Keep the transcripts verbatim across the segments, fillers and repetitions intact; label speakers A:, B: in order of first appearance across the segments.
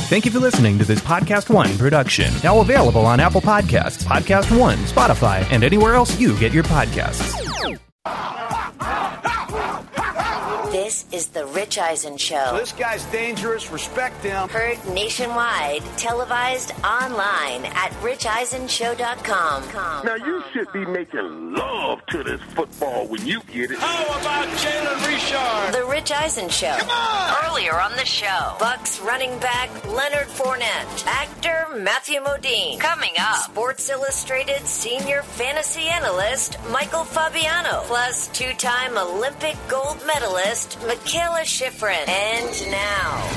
A: Thank you for listening to this Podcast One production. Now available on Apple Podcasts, Podcast One, Spotify, and anywhere else you get your podcasts.
B: This is the Rich Eisen Show.
C: This guy's dangerous. Respect him.
B: Heard nationwide, televised online at rich eisen show dot com.
D: Now, you should be making love to this football when you get it.
C: How about Jalen Richard?
B: The Rich Eisen Show.
C: Come on!
B: Earlier on the show, Bucks running back Leonard Fournette, actor Matthew Modine. Coming up, Sports Illustrated senior fantasy analyst Michael Fabiano, plus two-time Olympic gold medalist Michaela Schifrin. And now,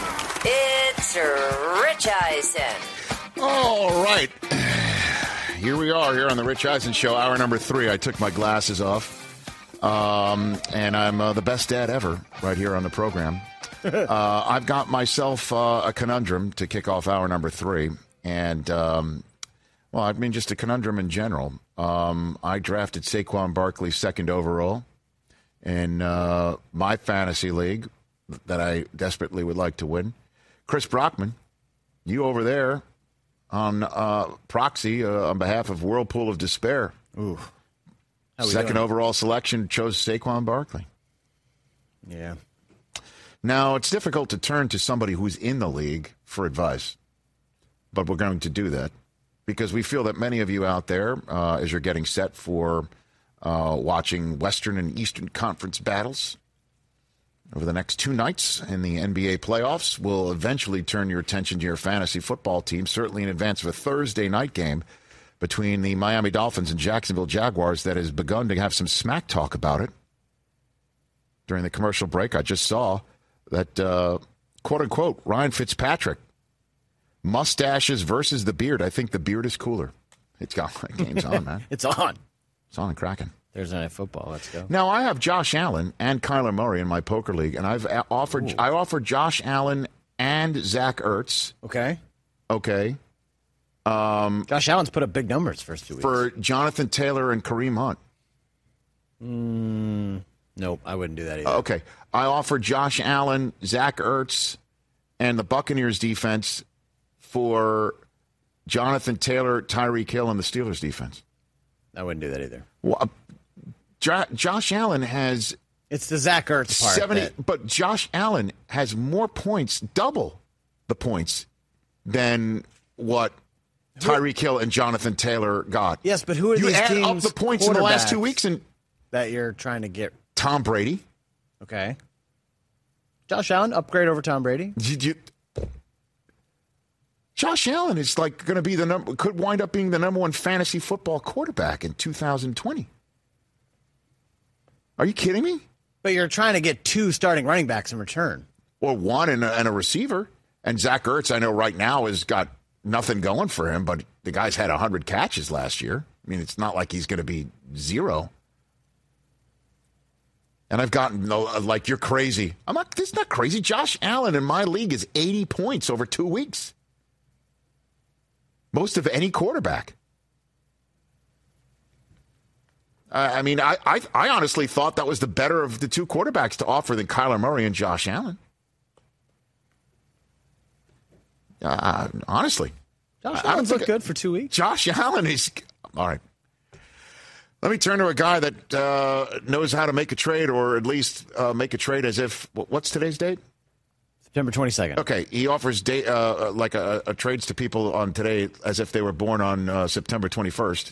B: it's Rich Eisen.
E: All right. Here we are here on the Rich Eisen Show, hour number three. I took my glasses off, um, and I'm uh, the best dad ever right here on the program. uh, I've got myself uh, a conundrum to kick off hour number three, and, um, well, I mean just a conundrum in general. Um, I drafted Saquon Barkley second overall in uh, my fantasy league that I desperately would like to win. Chris Brockman, you over there on uh, proxy uh, on behalf of Whirlpool of Despair.
F: Ooh.
E: Second overall selection chose Saquon Barkley.
F: Yeah.
E: Now, it's difficult to turn to somebody who's in the league for advice, but we're going to do that because we feel that many of you out there, uh, as you're getting set for Uh, watching Western and Eastern Conference battles over the next two nights in the N B A playoffs, will eventually turn your attention to your fantasy football team, certainly in advance of a Thursday night game between the Miami Dolphins and Jacksonville Jaguars that has begun to have some smack talk about it. During the commercial break, I just saw that, uh, quote-unquote, Ryan Fitzpatrick, mustaches versus the beard. I think the beard is cooler. It's got the game's on, man.
F: It's on.
E: It's on and cracking.
F: Thursday Night Football. Let's go.
E: Now, I have Josh Allen and Kyler Murray in my poker league, and I've offered Ooh. I offered Josh Allen and Zach Ertz.
F: Okay.
E: Okay. Um,
F: Josh Allen's put up big numbers first two weeks.
E: For Jonathan Taylor and Kareem Hunt.
F: Mm, nope, I wouldn't do that either.
E: Okay. I offered Josh Allen, Zach Ertz, and the Buccaneers defense for Jonathan Taylor, Tyreek Hill, and the Steelers defense.
F: I wouldn't do that either.
E: Well, uh, jo- Josh Allen has
F: it's the Zach Ertz part.
E: seventy,
F: that...
E: but Josh Allen has more points, double the points than what Tyreek Hill and Jonathan Taylor got.
F: Yes, but who are
E: you
F: these
E: add
F: teams?
E: Up the points in the last two weeks, and
F: that you're trying to get
E: Tom Brady.
F: Okay, Josh Allen upgrade over Tom Brady.
E: Did you? Josh Allen is like going to be the number, could wind up being the number one fantasy football quarterback in two thousand twenty. Are you kidding me?
F: But you're trying to get two starting running backs in return.
E: Or one and a, and a receiver. And Zach Ertz, I know right now, has got nothing going for him, but the guy's had one hundred catches last year. I mean, it's not like he's going to be zero. And I've gotten, like, you're crazy. I'm not, this is not crazy. Josh Allen in my league is eighty points over two weeks. Most of any quarterback. Uh, I mean, I, I I honestly thought that was the better of the two quarterbacks to offer than Kyler Murray and Josh Allen. Uh, honestly.
F: Josh Allen's looked good for two weeks.
E: Josh Allen is... All right. Let me turn to a guy that uh, knows how to make a trade, or at least uh, make a trade as if... What's today's date?
F: September twenty-second.
E: Okay, he offers day, uh, like a, a trades to people on today as if they were born on uh, September twenty-first.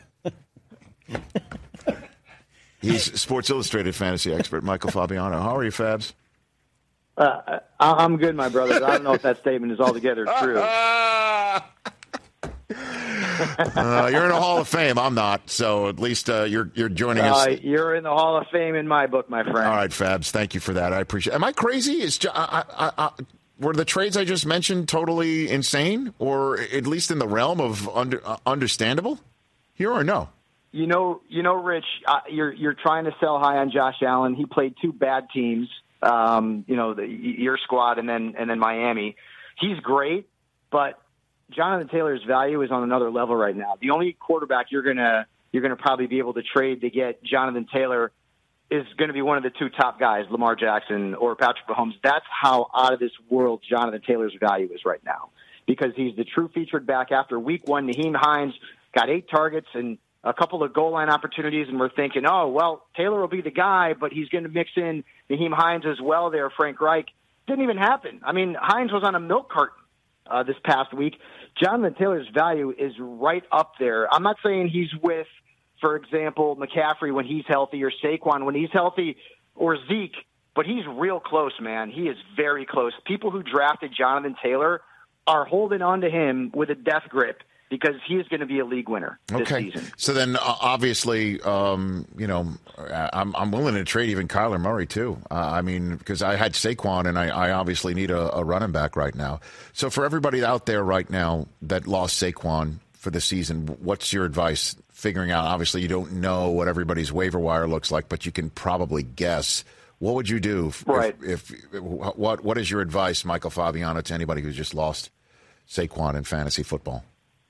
E: He's Sports Illustrated fantasy expert, Michael Fabiano. How are you, Fabs?
G: Uh, I'm good, my brother. I don't know if that statement is altogether true.
E: uh, you're in the Hall of Fame. I'm not, so at least uh, you're you're joining us.
G: Uh, you're in the Hall of Fame in my book, my friend.
E: All right, Fabs. Thank you for that. I appreciate it. Am I crazy? Is I, I, I, were the trades I just mentioned totally insane, or at least in the realm of under, uh, understandable here, or no?
G: You know, you know, Rich, uh, you're you're trying to sell high on Josh Allen. He played two bad teams. Um, you know, the, your squad and then and then Miami. He's great, but Jonathan Taylor's value is on another level right now. The only quarterback you're gonna you're gonna probably be able to trade to get Jonathan Taylor is going to be one of the two top guys, Lamar Jackson or Patrick Mahomes. That's how out of this world Jonathan Taylor's value is right now, because he's the true featured back. After week one, Nyheim Hines got eight targets and a couple of goal line opportunities, and we're thinking, oh, well, Taylor will be the guy, but he's going to mix in Nyheim Hines as well there, Frank Reich. Didn't even happen. I mean, Hines was on a milk carton uh, this past week. Jonathan Taylor's value is right up there. I'm not saying he's with, for example, McCaffrey when he's healthy, or Saquon when he's healthy, or Zeke, but he's real close, man. He is very close. People who drafted Jonathan Taylor are holding on to him with a death grip, because he is going to be a league winner this
E: okay.
G: season.
E: So then, uh, obviously, um, you know, I'm, I'm willing to trade even Kyler Murray, too. Uh, I mean, because I had Saquon, and I, I obviously need a, a running back right now. So for everybody out there right now that lost Saquon for the season, what's your advice? Figuring out, obviously, you don't know what everybody's waiver wire looks like, but you can probably guess. What would you do? If,
G: right.
E: If, if what What is your advice, Michael Fabiano, to anybody who's just lost Saquon in fantasy football?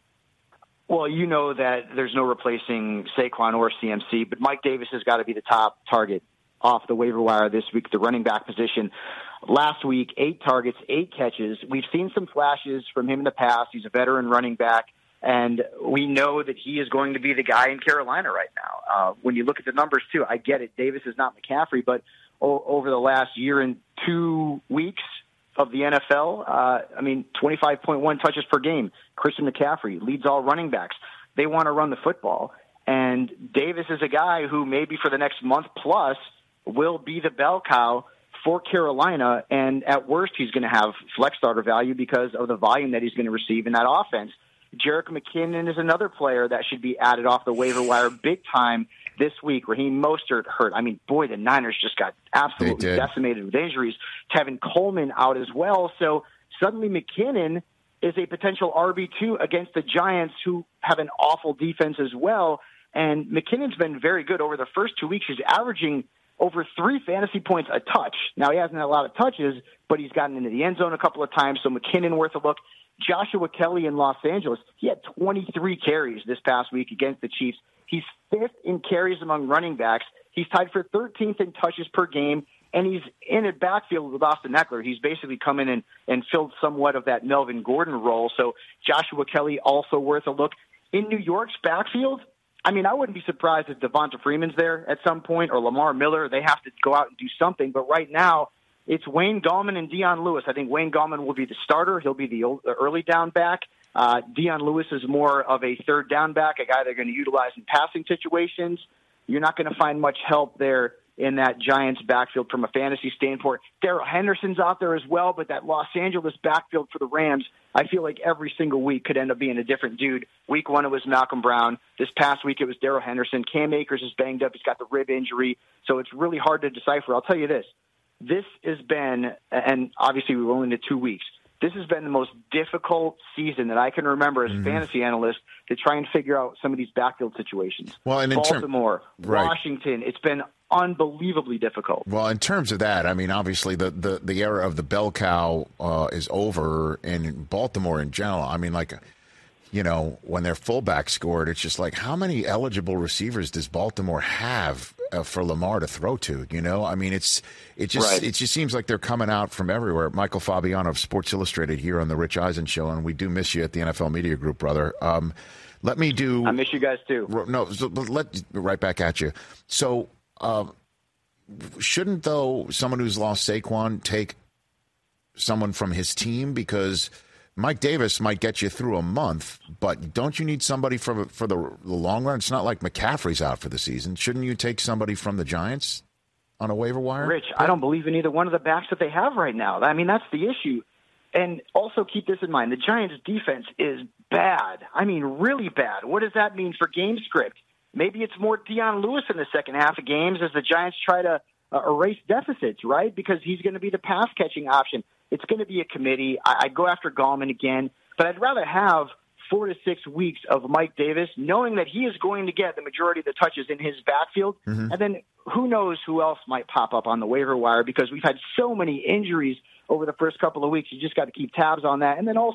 G: Well, you know that there's no replacing Saquon or C M C, but Mike Davis has got to be the top target off the waiver wire this week, the running back position. Last week, eight targets, eight catches. We've seen some flashes from him in the past. He's a veteran running back, and we know that he is going to be the guy in Carolina right now. Uh, when you look at the numbers, too, I get it. Davis is not McCaffrey, but o- over the last year and two weeks, of the N F L, uh, I mean, twenty-five point one touches per game. Christian McCaffrey leads all running backs. They want to run the football. And Davis is a guy who maybe for the next month plus will be the bell cow for Carolina. And at worst, he's going to have flex starter value because of the volume that he's going to receive in that offense. Jerick McKinnon is another player that should be added off the waiver wire big time this week. Raheem Mostert hurt. I mean, boy, the Niners just got absolutely decimated with injuries. Tevin Coleman out as well. So suddenly McKinnon is a potential R B two against the Giants, who have an awful defense as well. And McKinnon's been very good over the first two weeks. He's averaging over three fantasy points a touch. Now, he hasn't had a lot of touches, but he's gotten into the end zone a couple of times, so McKinnon worth a look. Joshua Kelly in Los Angeles, he had twenty-three carries this past week against the Chiefs. He's fifth in carries among running backs. He's tied for thirteenth in touches per game, and he's in a backfield with Austin Eckler. He's basically come in and, and filled somewhat of that Melvin Gordon role. So Joshua Kelly also worth a look. In New York's backfield, I mean, I wouldn't be surprised if Devonta Freeman's there at some point, or Lamar Miller. They have to go out and do something. But right now, it's Wayne Gallman and Dion Lewis. I think Wayne Gallman will be the starter. He'll be the early down back. Uh, Dion Lewis is more of a third down back, a guy they're going to utilize in passing situations. You're not going to find much help there in that Giants backfield from a fantasy standpoint. Darrell Henderson's out there as well, but that Los Angeles backfield for the Rams, I feel like every single week could end up being a different dude. Week one, it was Malcolm Brown. This past week, it was Darrell Henderson. Cam Akers is banged up. He's got the rib injury, so it's really hard to decipher. I'll tell you this. This has been, and obviously we were only into two weeks, this has been the most difficult season that I can remember as a mm-hmm. fantasy analyst to try and figure out some of these backfield situations.
E: Well, and in
G: Baltimore,
E: term, right.
G: Washington, it's been unbelievably difficult.
E: Well, in terms of that, I mean, obviously the, the, the era of the bell cow uh, is over in Baltimore in general. I mean, like, you know, when their fullback scored, it's just like, how many eligible receivers does Baltimore have uh, for Lamar to throw to? You know, I mean, it's it just right. it just seems like they're coming out from everywhere. Michael Fabiano of Sports Illustrated here on the Rich Eisen Show, and we do miss you at the N F L Media Group, brother. Um, let me do.
G: I miss you guys too.
E: No, so let right back at you. So, uh, shouldn't though someone who's lost Saquon take someone from his team, because Mike Davis might get you through a month, but don't you need somebody for for the, the long run? It's not like McCaffrey's out for the season. Shouldn't you take somebody from the Giants on a waiver wire?
G: Rich, I don't believe in either one of the backs that they have right now. I mean, that's the issue. And also keep this in mind. The Giants' defense is bad. I mean, really bad. What does that mean for game script? Maybe it's more Dion Lewis in the second half of games as the Giants try to uh, erase deficits, right? Because he's going to be the pass-catching option. It's going to be a committee. I, I'd go after Gallman again, but I'd rather have four to six weeks of Mike Davis, knowing that he is going to get the majority of the touches in his backfield. Mm-hmm. And then who knows who else might pop up on the waiver wire, because we've had so many injuries over the first couple of weeks. You just got to keep tabs on that. And then also,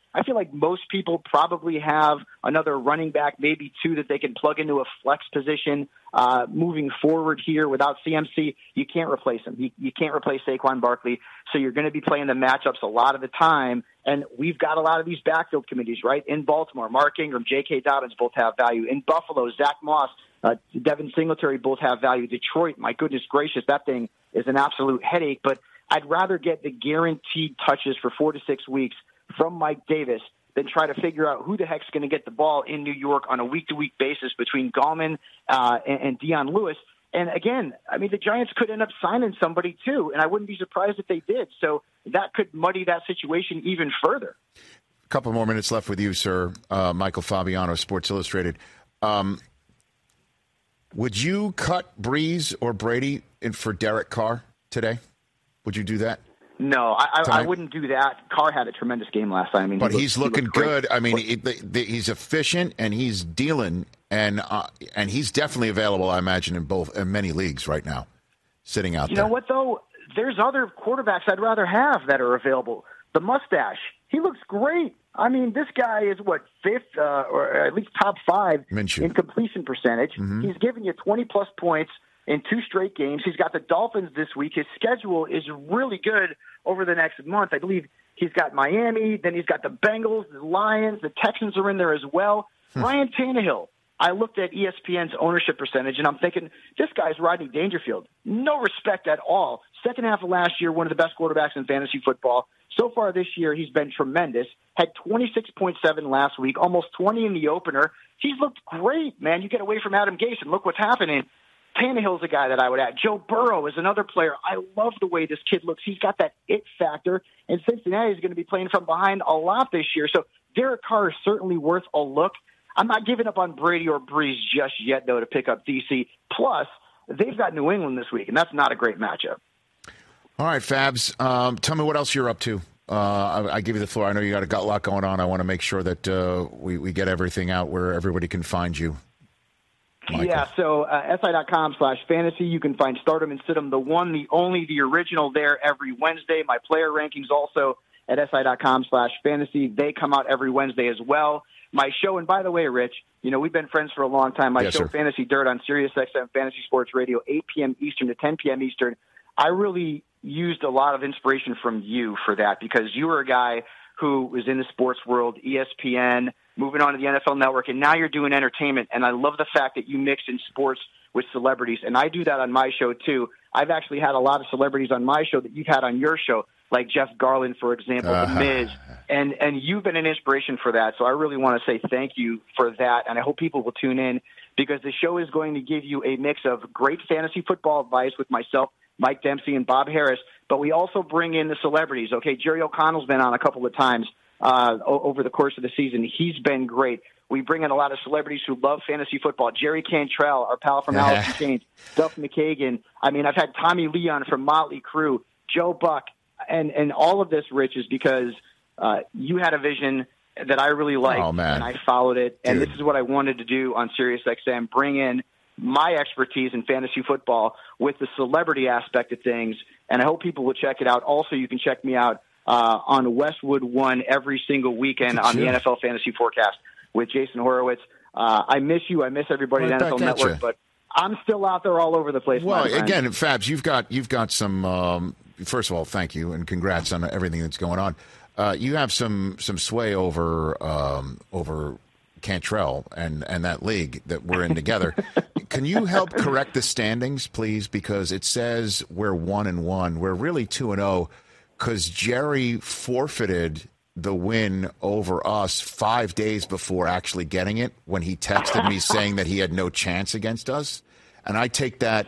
G: I feel like most people probably have another running back, maybe two, that they can plug into a flex position uh, moving forward here. Without C M C, you can't replace him. You, you can't replace Saquon Barkley, so you're going to be playing the matchups a lot of the time. And we've got a lot of these backfield committees, right? In Baltimore, Mark Ingram, J K. Dobbins both have value. In Buffalo, Zach Moss, uh, Devin Singletary both have value. Detroit, my goodness gracious, that thing is an absolute headache. But I'd rather get the guaranteed touches for four to six weeks from Mike Davis than try to figure out who the heck's going to get the ball in New York on a week-to-week basis between Gallman uh, and, and Dion Lewis. And again, I mean, the Giants could end up signing somebody too, and I wouldn't be surprised if they did. So that could muddy that situation even further.
E: A couple more minutes left with you, sir. Uh, Michael Fabiano, Sports Illustrated. Um, would you cut Breeze or Brady in for Derek Carr today? Would you do that?
G: No, I, I, I wouldn't do that. Carr had a tremendous game last time. I mean,
E: but
G: he
E: he's
G: looked,
E: looking
G: he
E: good. I mean, he, the, the, he's efficient and he's dealing, and uh, and he's definitely available. I imagine in both in many leagues right now, sitting out
G: you
E: there.
G: You know what though? There's other quarterbacks I'd rather have that are available. The mustache, he looks great. I mean, this guy is what fifth uh, or at least top five
E: Minshew.
G: in completion percentage. Mm-hmm. He's giving you twenty plus points in two straight games. He's got the Dolphins this week. His schedule is really good over the next month. I believe he's got Miami, then he's got the Bengals, the Lions, the Texans are in there as well. Hmm. Ryan Tannehill. I looked at E S P N's ownership percentage, and I'm thinking, this guy's Rodney Dangerfield. No respect at all. Second half of last year, one of the best quarterbacks in fantasy football. So far this year, he's been tremendous. Had twenty-six point seven last week, almost twenty in the opener. He's looked great, man. You get away from Adam Gase, and look what's happening. Tannehill's a guy that I would add. Joe Burrow is another player. I love the way this kid looks. He's got that it factor, and Cincinnati is going to be playing from behind a lot this year. So Derek Carr is certainly worth a look. I'm not giving up on Brady or Breeze just yet, though, to pick up D C. Plus, they've got New England this week, and that's not a great matchup.
E: All right, Fabs, um, tell me what else you're up to. Uh, I, I give you the floor. I know you got a lot going on. I want to make sure that uh, we, we get everything out where everybody can find you. Michael.
G: Yeah, so uh, S I dot com slash fantasy. You can find Stardom and Sid'em, the one, the only, the original there every Wednesday. My player rankings also at S I dot com slash fantasy. They come out every Wednesday as well. My show, and by the way, Rich, you know, we've been friends for a long time. My
E: yes,
G: show,
E: sir.
G: Fantasy Dirt, on Sirius X M Fantasy Sports Radio, eight p.m. Eastern to ten p.m. Eastern. I really used a lot of inspiration from you for that because you were a guy who was in the sports world, E S P N, moving on to the N F L Network, and now you're doing entertainment. And I love the fact that you mix in sports with celebrities, and I do that on my show too. I've actually had a lot of celebrities on my show that you've had on your show, like Jeff Garland, for example, uh-huh. The Miz, and and you've been an inspiration for that. So I really want to say thank you for that, and I hope people will tune in because the show is going to give you a mix of great fantasy football advice with myself, Mike Dempsey, and Bob Harris, but we also bring in the celebrities. Okay, Jerry O'Connell's been on a couple of times uh, over the course of the season. He's been great. We bring in a lot of celebrities who love fantasy football. Jerry Cantrell, our pal from Alice in Chains, Duff McKagan. I mean, I've had Tommy Leon from Motley Crue, Joe Buck, and, and all of this, Rich, is because uh, you had a vision that I really liked,
E: oh, man.
G: and I followed it. And
E: Dude.
G: This is what I wanted to do on Sirius X M, bring in my expertise in fantasy football with the celebrity aspect of things, and I hope people will check it out. Also, you can check me out uh, on Westwood One every single weekend on the N F L Fantasy Forecast with Jason Horowitz. Uh, I miss you. I miss everybody
E: right
G: at N F L Network,
E: you.
G: but I'm still out there all over the place.
E: Well, again, Fabs, you've got you've got some. Um, first of all, thank you and congrats on everything that's going on. Uh, you have some some sway over um, over Cantrell and and that league that we're in together. Can you help correct the standings, please? Because it says we're one and one. We're really two and zero because Jerry forfeited the win over us five days before actually getting it when he texted me saying that he had no chance against us. And I take that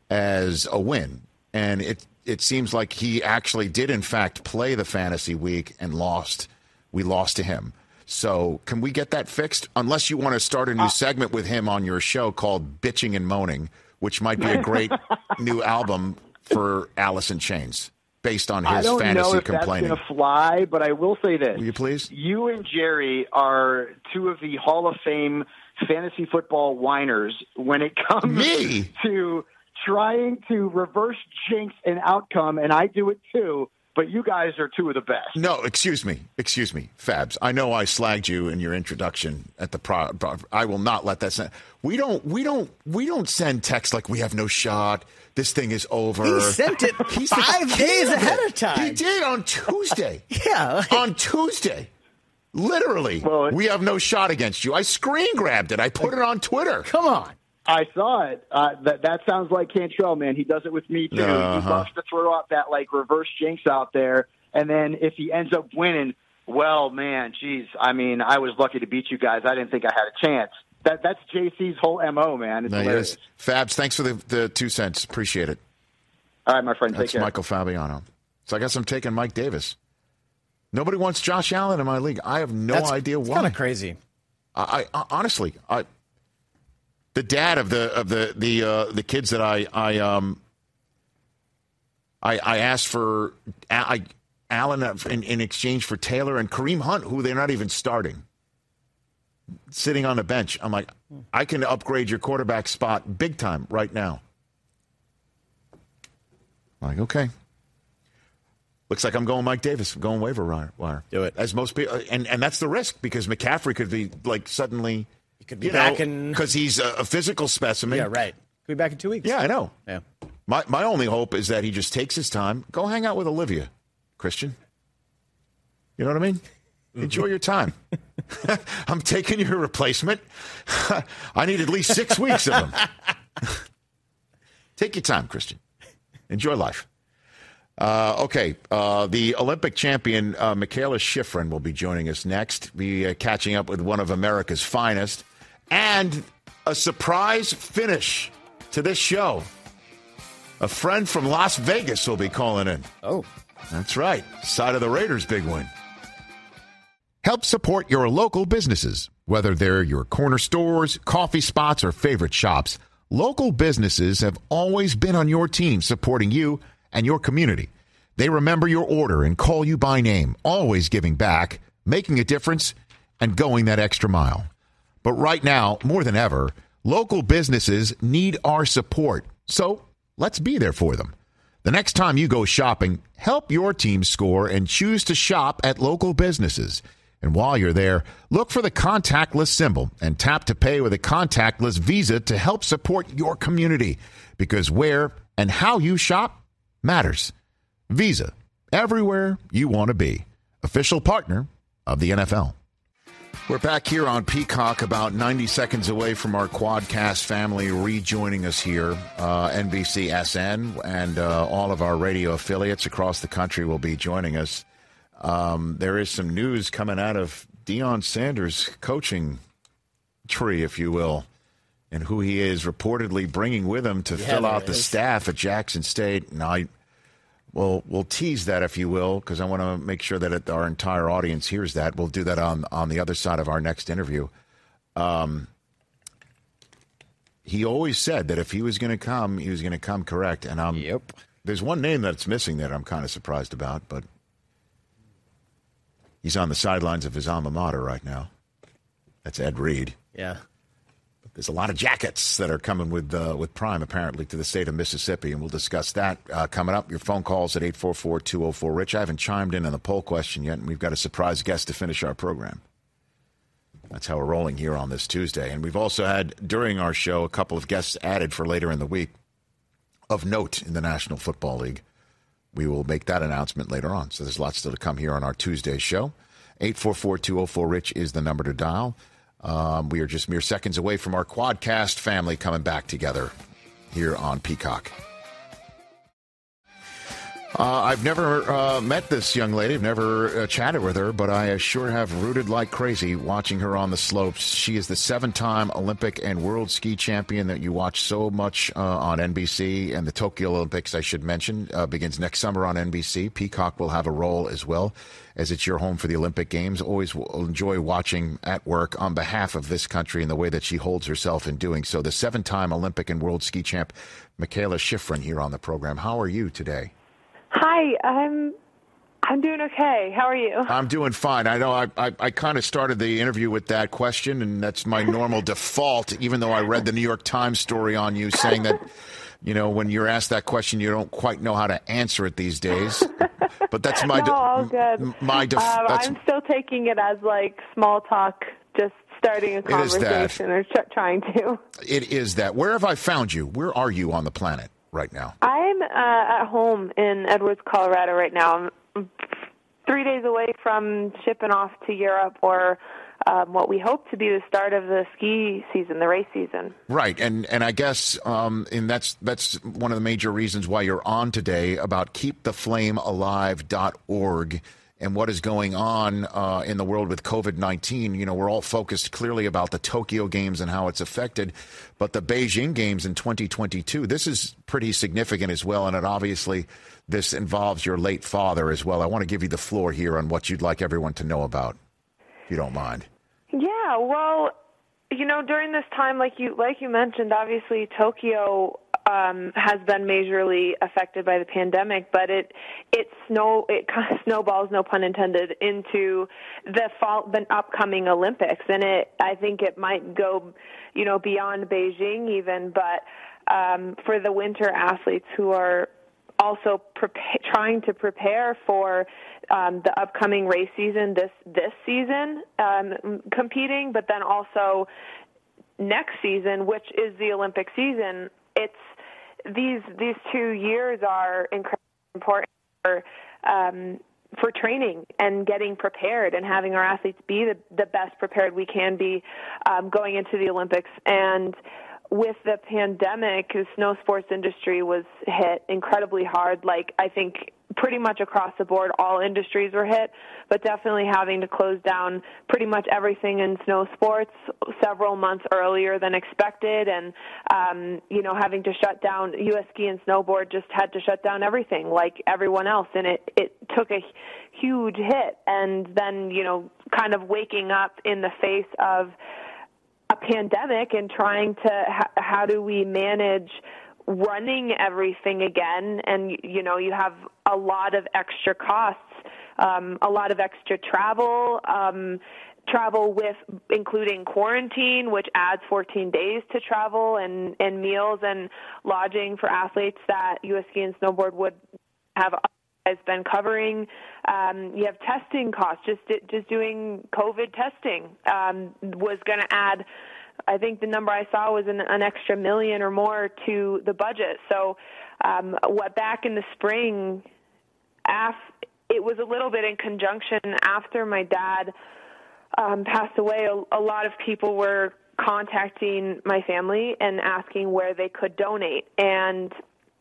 E: as a win. And it, it seems like he actually did, in fact, play the fantasy week and lost. We lost to him. So can we get that fixed? Unless you want to start a new segment with him on your show called Bitching and Moaning, which might be a great new album for Alice in Chains. Based on his
G: I don't
E: fantasy
G: know if
E: complaining.
G: That's going to fly, but I will say this.
E: Will you please?
G: You and Jerry are two of the Hall of Fame fantasy football whiners when it comes
E: Me?
G: to trying to reverse jinx an outcome, and I do it too. but you guys are two of the best.
E: No, excuse me. Excuse me, Fabs. I know I slagged you in your introduction at the pro. pro I will not let that send. We don't, we don't, we don't send texts like we have no shot. This thing is over.
F: He sent it
E: He's
F: five days ahead of time.
E: He did on Tuesday.
F: Yeah. Like,
E: on Tuesday. Literally.
G: Well, it,
E: we have no shot against you. I screen grabbed it. I put it on Twitter.
F: Come on.
G: I saw it. Uh, that that sounds like Cantrell, man. He does it with me, too.
E: Uh-huh.
G: He loves to throw out that, like, reverse jinx out there. And then if he ends up winning, well, man, geez. I mean, I was lucky to beat you guys. I didn't think I had a chance. That That's J C's whole M O, man. It's
E: no,
G: hilarious.
E: Fabs, thanks for the, the two cents. Appreciate it.
G: All right, my friend.
E: That's
G: Take care.
E: Michael Fabiano. So I guess I'm taking Mike Davis. Nobody wants Josh Allen in my league. I have no
F: That's,
E: idea
F: that's
E: why.
F: kind of crazy.
E: I, I honestly, I the dad of the of the the uh, the kids that I I um I I asked for I, Allen in, in exchange for Taylor and Kareem Hunt, who they're not even starting, sitting on the bench. I'm like, I can upgrade your quarterback spot big time right now. I'm like, okay. Looks like I'm going Mike Davis. I'm going waiver wire.
F: Do it.
E: As most people, and, and that's the risk because McCaffrey could be like suddenly,
F: He could be
E: you
F: back
E: know,
F: in
E: because he's a, a physical specimen.
F: Yeah, right. Could be back in two weeks.
E: Yeah, I know.
F: Yeah.
E: My my only hope is that he just takes his time. Go hang out with Olivia, Christian. You know what I mean? Enjoy your time. I'm taking your replacement. I need at least six weeks of him. Take your time, Christian. Enjoy life. Uh, okay, uh, the Olympic champion, uh, Mikaela Shiffrin, will be joining us next. Be uh, catching up with one of America's finest. And a surprise finish to this show. A friend from Las Vegas will be calling in.
F: Oh.
E: That's right. Side of the Raiders' big win. Help support your local businesses. Whether they're your corner stores, coffee spots, or favorite shops, local businesses have always been on your team supporting you and your community. They remember your order and call you by name, always giving back, making a difference, and going that extra mile. But right now, more than ever, local businesses need our support. So let's be there for them. The next time you go shopping, help your team score and choose to shop at local businesses. And while you're there, look for the contactless symbol and tap to pay with a contactless Visa to help support your community. Because where and how you shop matters. Visa, everywhere you want to be. Official partner of the N F L. We're back here on Peacock, about ninety seconds away from our Quadcast family rejoining us here. Uh, N B C S N and uh, all of our radio affiliates across the country will be joining us. Um, there is some news coming out of Deion Sanders' coaching tree, if you will, and who he is reportedly bringing with him to
F: Yeah,
E: fill
F: there
E: out the
F: is.
E: staff at Jackson State. Now, I, we'll, we'll tease that, if you will, because I want to make sure that it, our entire audience hears that. We'll do that on, on the other side of our next interview. Um, he always said that if he was going to come, he was going to come correct. And I'm,
F: Yep.
E: there's one name that's missing that I'm kind of surprised about, but he's on the sidelines of his alma mater right now. That's Ed Reed.
F: Yeah.
E: There's a lot of jackets that are coming with uh, with Prime, apparently, to the state of Mississippi, and we'll discuss that uh, coming up. Your phone calls at eight four four, two oh four, RICH. I haven't chimed in on the poll question yet, and we've got a surprise guest to finish our program. That's how we're rolling here on this Tuesday. And we've also had, during our show, a couple of guests added for later in the week of note in the National Football League. We will make that announcement later on. So there's lots still to come here on our Tuesday show. eight four four, two oh four, RICH is the number to dial. Um, we are just mere seconds away from our Quadcast family coming back together here on Peacock. Uh, I've never uh, met this young lady. I've never uh, chatted with her, but I sure have rooted like crazy watching her on the slopes. She is the seven-time Olympic and World Ski Champion that you watch so much uh, on N B C. And the Tokyo Olympics, I should mention, uh, begins next summer on N B C. Peacock will have a role as well, as it's your home for the Olympic Games. Always will enjoy watching at work on behalf of this country and the way that she holds herself in doing so. The seven-time Olympic and World Ski Champ, Mikaela Shiffrin, here on the program. How are you today?
H: Hi, I'm I'm doing okay. How are you?
E: I'm doing fine. I know I I, I kind of started the interview with that question, and that's my normal default, even though I read the New York Times story on you saying that, you know, when you're asked that question, you don't quite know how to answer it these days. But that's my
H: no, all good.
E: my def-
H: um,
E: that's,
H: I'm still taking it as like small talk, just starting a conversation or tr- trying to.
E: It is that. Where have I found you? Where are you on the planet right now?
H: I'm uh, at home in Edwards, Colorado right now. I'm three days away from shipping off to Europe or um, what we hope to be the start of the ski season, the race season.
E: Right, and and I guess um, and that's that's one of the major reasons why you're on today about keep the flame alive dot org and what is going on uh, in the world with COVID nineteen. You know, we're all focused clearly about the Tokyo Games and how it's affected, but the Beijing Games in twenty twenty-two, this is pretty significant as well, and it obviously this involves your late father as well. I want to give you the floor here on what you'd like everyone to know about, if you don't mind.
H: Yeah, well, you know, during this time, like you like you mentioned, obviously Tokyo um, has been majorly affected by the pandemic, but it it snow it kind of snowballs, no pun intended, into the fall, the upcoming Olympics, and it I think it might go, you know, beyond Beijing even, but um, for the winter athletes who are also prepa- trying to prepare for um, the upcoming race season this this season, um, competing, but then also next season, which is the Olympic season. It's these these two years are incredibly important for um, for training and getting prepared and having our athletes be the, the best prepared we can be um, going into the Olympics. And with the pandemic, the snow sports industry was hit incredibly hard. Like, I think pretty much across the board, all industries were hit, but definitely having to close down pretty much everything in snow sports several months earlier than expected. And, um, you know, having to shut down, U S Ski and Snowboard just had to shut down everything like everyone else. And it, it took a huge hit. And then, you know, kind of waking up in the face of a pandemic and trying to, ha- how do we manage running everything again? And, you know, you have a lot of extra costs, um, a lot of extra travel, um, travel with including quarantine, which adds fourteen days to travel, and, and meals and lodging for athletes that U S Ski and Snowboard would have has been covering. Um, you have testing costs. Just just doing COVID testing um, was going to add, I think the number I saw was an, an extra million or more to the budget. So um, what back in the spring, af, it was a little bit in conjunction after my dad um, passed away, a, a lot of people were contacting my family and asking where they could donate. And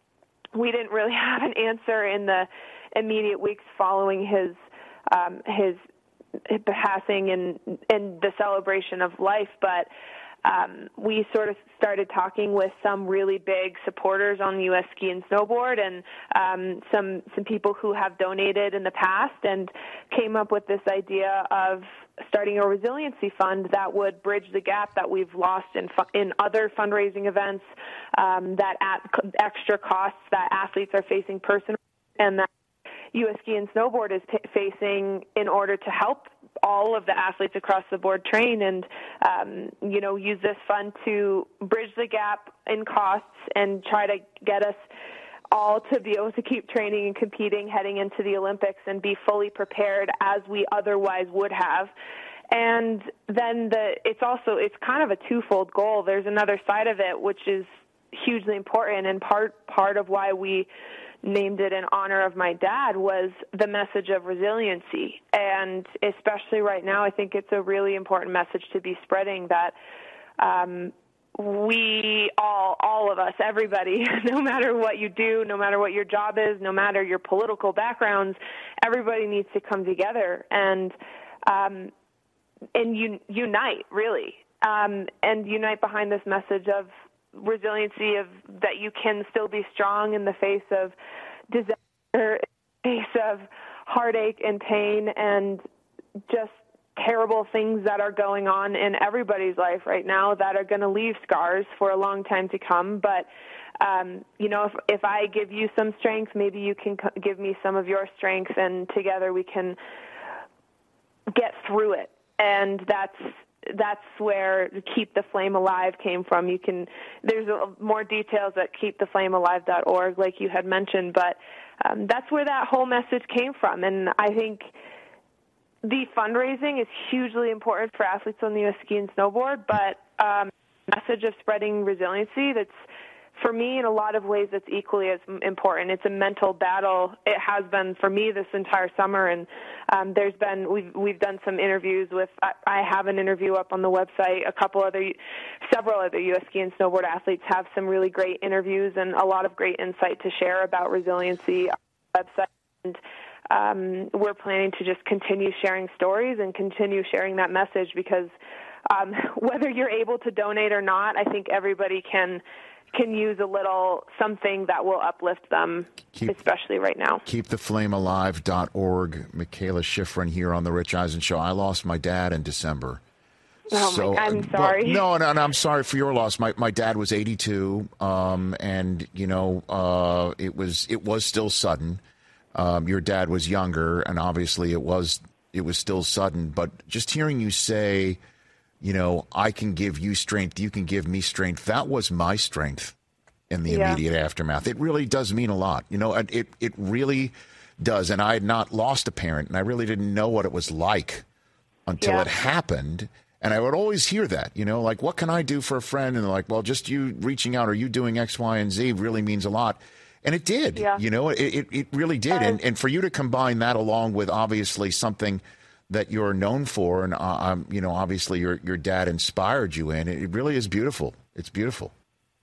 H: we didn't really have an answer in the immediate weeks following his um, his, his passing and and the celebration of life, but um, we sort of started talking with some really big supporters on U S Ski and Snowboard, and um, some some people who have donated in the past, and came up with this idea of starting a resiliency fund that would bridge the gap that we've lost in fu- in other fundraising events, um, that at extra costs that athletes are facing personally, and that U S Ski and Snowboard is t- facing in order to help all of the athletes across the board train, and um, you know, use this fund to bridge the gap in costs and try to get us all to be able to keep training and competing heading into the Olympics and be fully prepared as we otherwise would have. And then the it's also it's kind of a twofold goal. There's another side of it which is hugely important, and part part of why we named it in honor of my dad was the message of resiliency. And especially right now, I think it's a really important message to be spreading, that um, we all, all of us, everybody, no matter what you do, no matter what your job is, no matter your political backgrounds, everybody needs to come together and um, and un- unite, really, um, and unite behind this message of resiliency, of that you can still be strong in the face of disaster, in the face of heartache and pain and just terrible things that are going on in everybody's life right now that are going to leave scars for a long time to come. But, um, you know, if, if I give you some strength, maybe you can co- give me some of your strength, and together we can get through it. And that's that's where Keep the Flame Alive came from. You can there's more details at keep the flame alive dot org, like you had mentioned, but um, that's where that whole message came from. And I think the fundraising is hugely important for athletes on the U S ski and snowboard, but um, message of spreading resiliency, that's, for me, in a lot of ways, it's equally as important. It's a mental battle. It has been for me this entire summer, and um, there's been we've we've done some interviews with. I, I have an interview up on the website. A couple other, several other U S ski and snowboard athletes have some really great interviews and a lot of great insight to share about resiliency on the website. And um, we're planning to just continue sharing stories and continue sharing that message because um, whether you're able to donate or not, I think everybody can. can use a little something that will uplift them, keep, especially right now.
E: keep the flame alive dot org. Michaela Schifrin here on The Rich Eisen Show. I lost my dad in December.
H: Oh,
E: so,
H: my, I'm sorry.
E: Well, no, no, no, I'm sorry for your loss. My my dad was eighty-two, um, and, you know, uh, it was it was still sudden. Um, your dad was younger, and obviously it was it was still sudden. But just hearing you say, you know, I can give you strength, you can give me strength. That was my strength in the
H: yeah.
E: immediate aftermath. It really does mean a lot. You know, it it really does. And I had not lost a parent, and I really didn't know what it was like until
H: yeah.
E: it happened. And I would always hear that, you know, like, what can I do for a friend? And they're like, well, just you reaching out or you doing X, Y, and Z really means a lot. And it did,
H: yeah.
E: you know, it, it, it really did. And, and for you to combine that along with obviously something that you're known for, and uh, um, you know, obviously your your dad inspired you in. It really is beautiful. It's beautiful.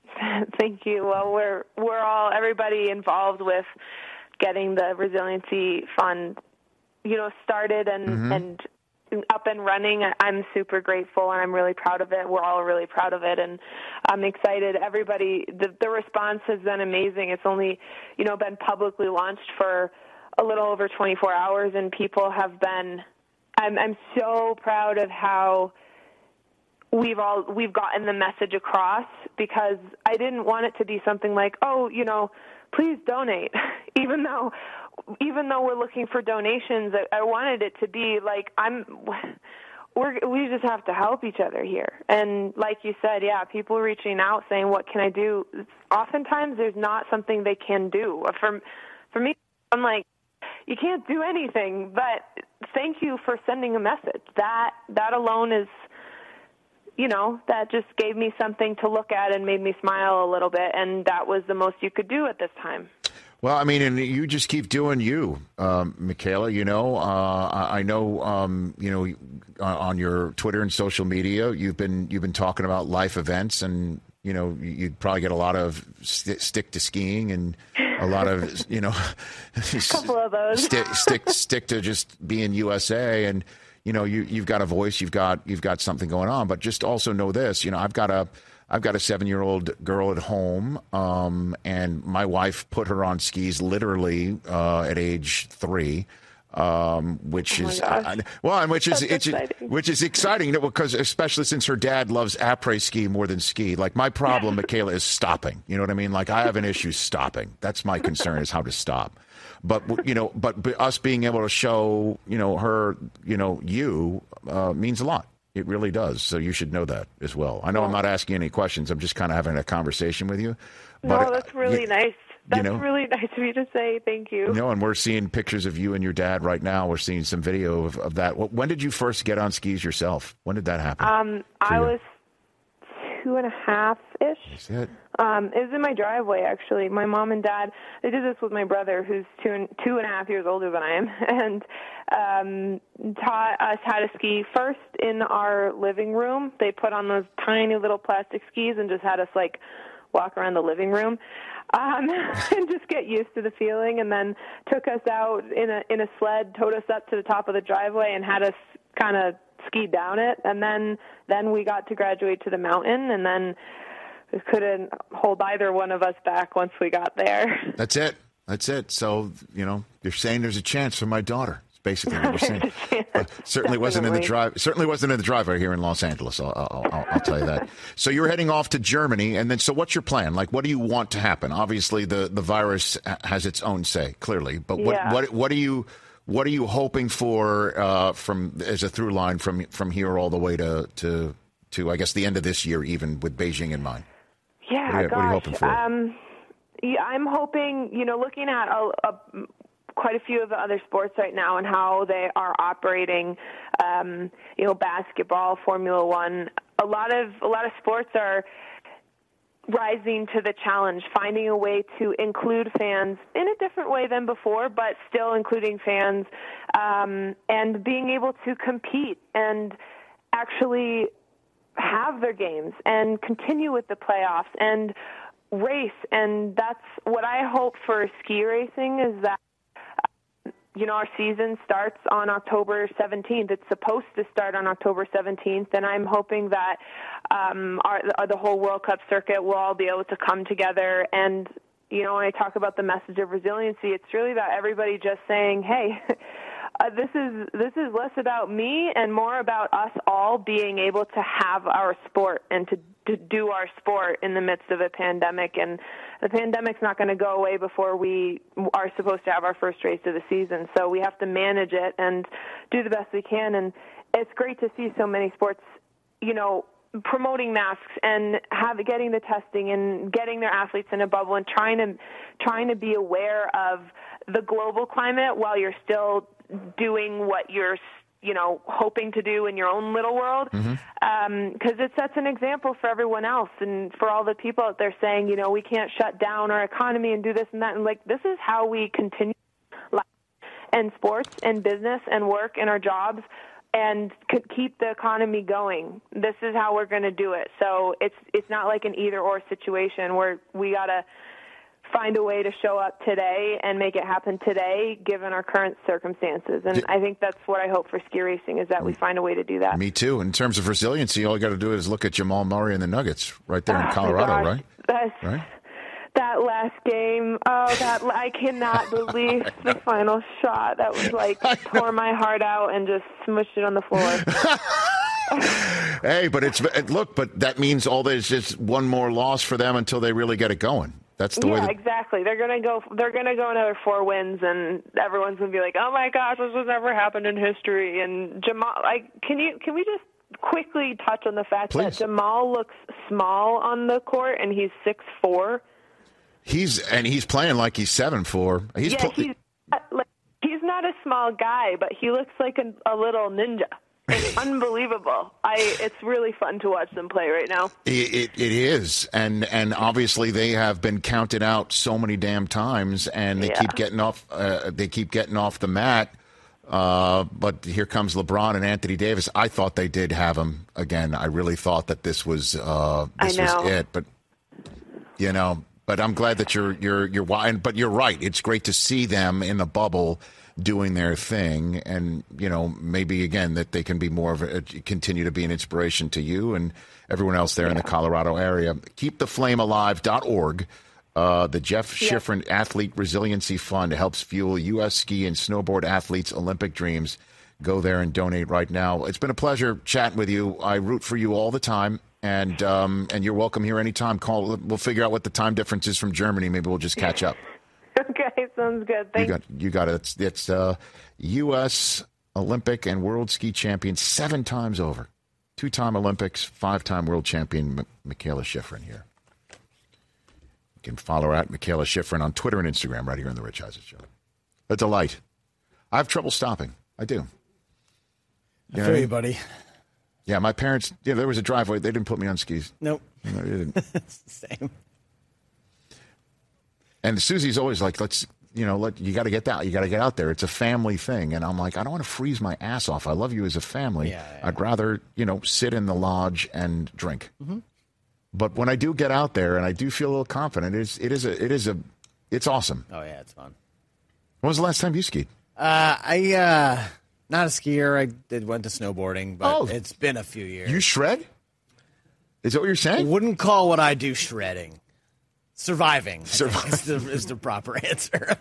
H: Thank you. Well, we're we're all everybody involved with getting the resiliency fund, you know, started and
E: Mm-hmm.
H: and up and running. I'm super grateful, and I'm really proud of it. We're all really proud of it, and I'm excited. Everybody, the the response has been amazing. It's only, you know, been publicly launched for a little over twenty-four hours, and people have been. I'm I'm so proud of how we've all we've gotten the message across, because I didn't want it to be something like, oh, you know, please donate, even though even though we're looking for donations. I, I wanted it to be like I'm we're we just have to help each other here. And like you said, yeah, people reaching out saying, what can I do? Oftentimes there's not something they can do. For for me, I'm like, you can't do anything, but thank you for sending a message. That that alone is, you know, that just gave me something to look at and made me smile a little bit, and that was the most you could do at this time.
E: Well, I mean, and you just keep doing you, um, Michaela. You know, uh, I, I know, um, you know, on your Twitter and social media, you've been you've been talking about life events, and you know, you'd probably get a lot of st- stick to skiing and a lot of, you know,
H: a couple of those
E: stick stick stick to just being U S A, and you know, you you've got a voice, you've got you've got something going on, but just also know this, you know, I've got a I've got a seven-year-old girl at home, um, and my wife put her on skis literally uh, at age three. Um, which
H: oh
E: is uh, well, and which is it's, which is exciting, you know, because especially since her dad loves après ski more than ski. Like my problem, Michaela, is stopping. You know what I mean? Like I have an issue stopping. That's my concern, is how to stop. But you know, but, but us being able to show, you know, her, you know, you uh, means a lot. It really does. So you should know that as well. I know yeah. I'm not asking any questions. I'm just kind of having a conversation with you. But
H: no, that's really
E: you,
H: nice. That's
E: you know,
H: really nice of you to say. Thank you.
E: You know, and we're seeing pictures of you and your dad right now. We're seeing some video of, of that. When did you first get on skis yourself? When did that happen?
H: Um, I you? was two and a half-ish.
E: That's it.
H: Um, it was in my driveway, actually. My mom and dad, they did this with my brother, who's two and, two and a half years older than I am, and um, taught us how to ski first in our living room. They put on those tiny little plastic skis and just had us, like, walk around the living room um, and just get used to the feeling, and then took us out in a in a sled, towed us up to the top of the driveway, and had us kind of ski down it. And then then we got to graduate to the mountain, and then we couldn't hold either one of us back once we got there.
E: That's it. That's it. So, you know, you're saying there's a chance for my daughter. Basically, what we're saying. Uh, certainly wasn't in the drive. Certainly wasn't in the driveway here in Los Angeles. I'll, I'll, I'll, I'll tell you that. So you're heading off to Germany, and then so what's your plan? Like, what do you want to happen? Obviously, the, the virus has its own say, clearly. But what
H: yeah.
E: what what do you what are you hoping for uh, from as a through line from from here all the way to, to, to, I guess, the end of this year, even with Beijing in mind?
H: Yeah,
E: what are you,
H: gosh.
E: what are you hoping for?
H: Um, yeah, I'm hoping, you know, looking at a, a, quite a few of the other sports right now and how they are operating, um, you know, basketball, Formula One, a lot of a lot of sports are rising to the challenge, finding a way to include fans in a different way than before, but still including fans, um, and being able to compete and actually have their games and continue with the playoffs and race. And that's what I hope for ski racing is that, you know, our season starts on October seventeenth. It's supposed to start on October seventeenth, and I'm hoping that um, our, the whole World Cup circuit will all be able to come together. And, you know, when I talk about the message of resiliency, it's really about everybody just saying, hey, uh, this is this is less about me and more about us all being able to have our sport and to, to do our sport in the midst of a pandemic. And the pandemic's not going to go away before we are supposed to have our first race of the season. So we have to manage it and do the best we can. And it's great to see so many sports, you know, promoting masks and have getting the testing and getting their athletes in a bubble and trying to trying to be aware of the global climate while you're still doing what you're, you know, hoping to do in your own little world. Mm-hmm. Um, 'cause it sets an example for everyone else and for all the people out there saying, you know, we can't shut down our economy and do this and that. And like, this is how we continue life and sports and business and work and our jobs and could keep the economy going. This is how we're going to do it. So it's, it's not like an either or situation where we got to find a way to show up today and make it happen today, given our current circumstances. And I think that's what I hope for ski racing is that we find a way to do that.
E: Me too. In terms of resiliency, all you got to do is look at Jamal Murray and the Nuggets right there in Colorado,
H: oh
E: right?
H: That's,
E: right?
H: That last game, oh, that I cannot believe the final shot. That was like tore my heart out and just smushed it on the floor.
E: Hey, but it's look, but that means all there's just one more loss for them until they really get it going. That's the
H: yeah,
E: way. That...
H: exactly. They're gonna go. They're gonna go another four wins, and everyone's gonna be like, "Oh my gosh, this has never happened in history." And Jamal, like, can you can we just quickly touch on the fact
E: Please.
H: that Jamal looks small on the court, and he's six four.
E: He's and he's playing like he's seven four. He's
H: yeah,
E: pl-
H: he's like, he's not a small guy, but he looks like a, a little ninja. It's unbelievable. I it's really fun to watch them play right now.
E: It, it, it is, and and obviously they have been counted out so many damn times, and they yeah. keep getting off. Uh, they keep getting off the mat. Uh, but here comes LeBron and Anthony Davis. I thought they did have him again. I really thought that this was uh, this was it. But you know, but I'm glad that you're you're you're. But you're right. It's great to see them in the bubble doing their thing, and you know, maybe again that they can be more of a continue to be an inspiration to you and everyone else there yeah. in the Colorado area. keep the flame alive dot org. Uh, the Jeff yeah. Schifrin Athlete Resiliency Fund helps fuel U S ski and snowboard athletes' Olympic dreams. Go there and donate right now. It's been a pleasure chatting with you. I root for you all the time, and um, and you're welcome here anytime. Call. We'll figure out what the time difference is from Germany. Maybe we'll just catch up.
H: Okay, sounds good. Thanks.
E: You got, you got it. It's, it's uh, U S Olympic and world ski champion seven times over. Two-time Olympics, five-time world champion M- Mikaela Shiffrin here. You can follow her at Mikaela Shiffrin on Twitter and Instagram right here on The Rich Eisen Show. A delight. I have trouble stopping. I do.
F: You I feel you, buddy.
E: Yeah, my parents, yeah, there was a driveway. They didn't put me on skis.
F: Nope.
E: No, they didn't.
F: It's the same.
E: And Susie's always like, let's, you know, let, you got to get that. You got to get out there. It's a family thing. And I'm like, I don't want to freeze my ass off. I love you as a family.
F: Yeah, yeah.
E: I'd rather, you know, sit in the lodge and drink.
F: Mm-hmm.
E: But when I do get out there and I do feel a little confident, it is, it is a, it is a, it's awesome.
F: Oh, yeah, it's fun.
E: When was the last time you skied?
F: Uh, I, uh, not a skier. I did went to snowboarding, but
E: oh,
F: it's been a few years.
E: You shred? Is that what you're saying?
F: I wouldn't call what I do shredding. Surviving,
E: Surviving.
F: Is, the, is the proper answer.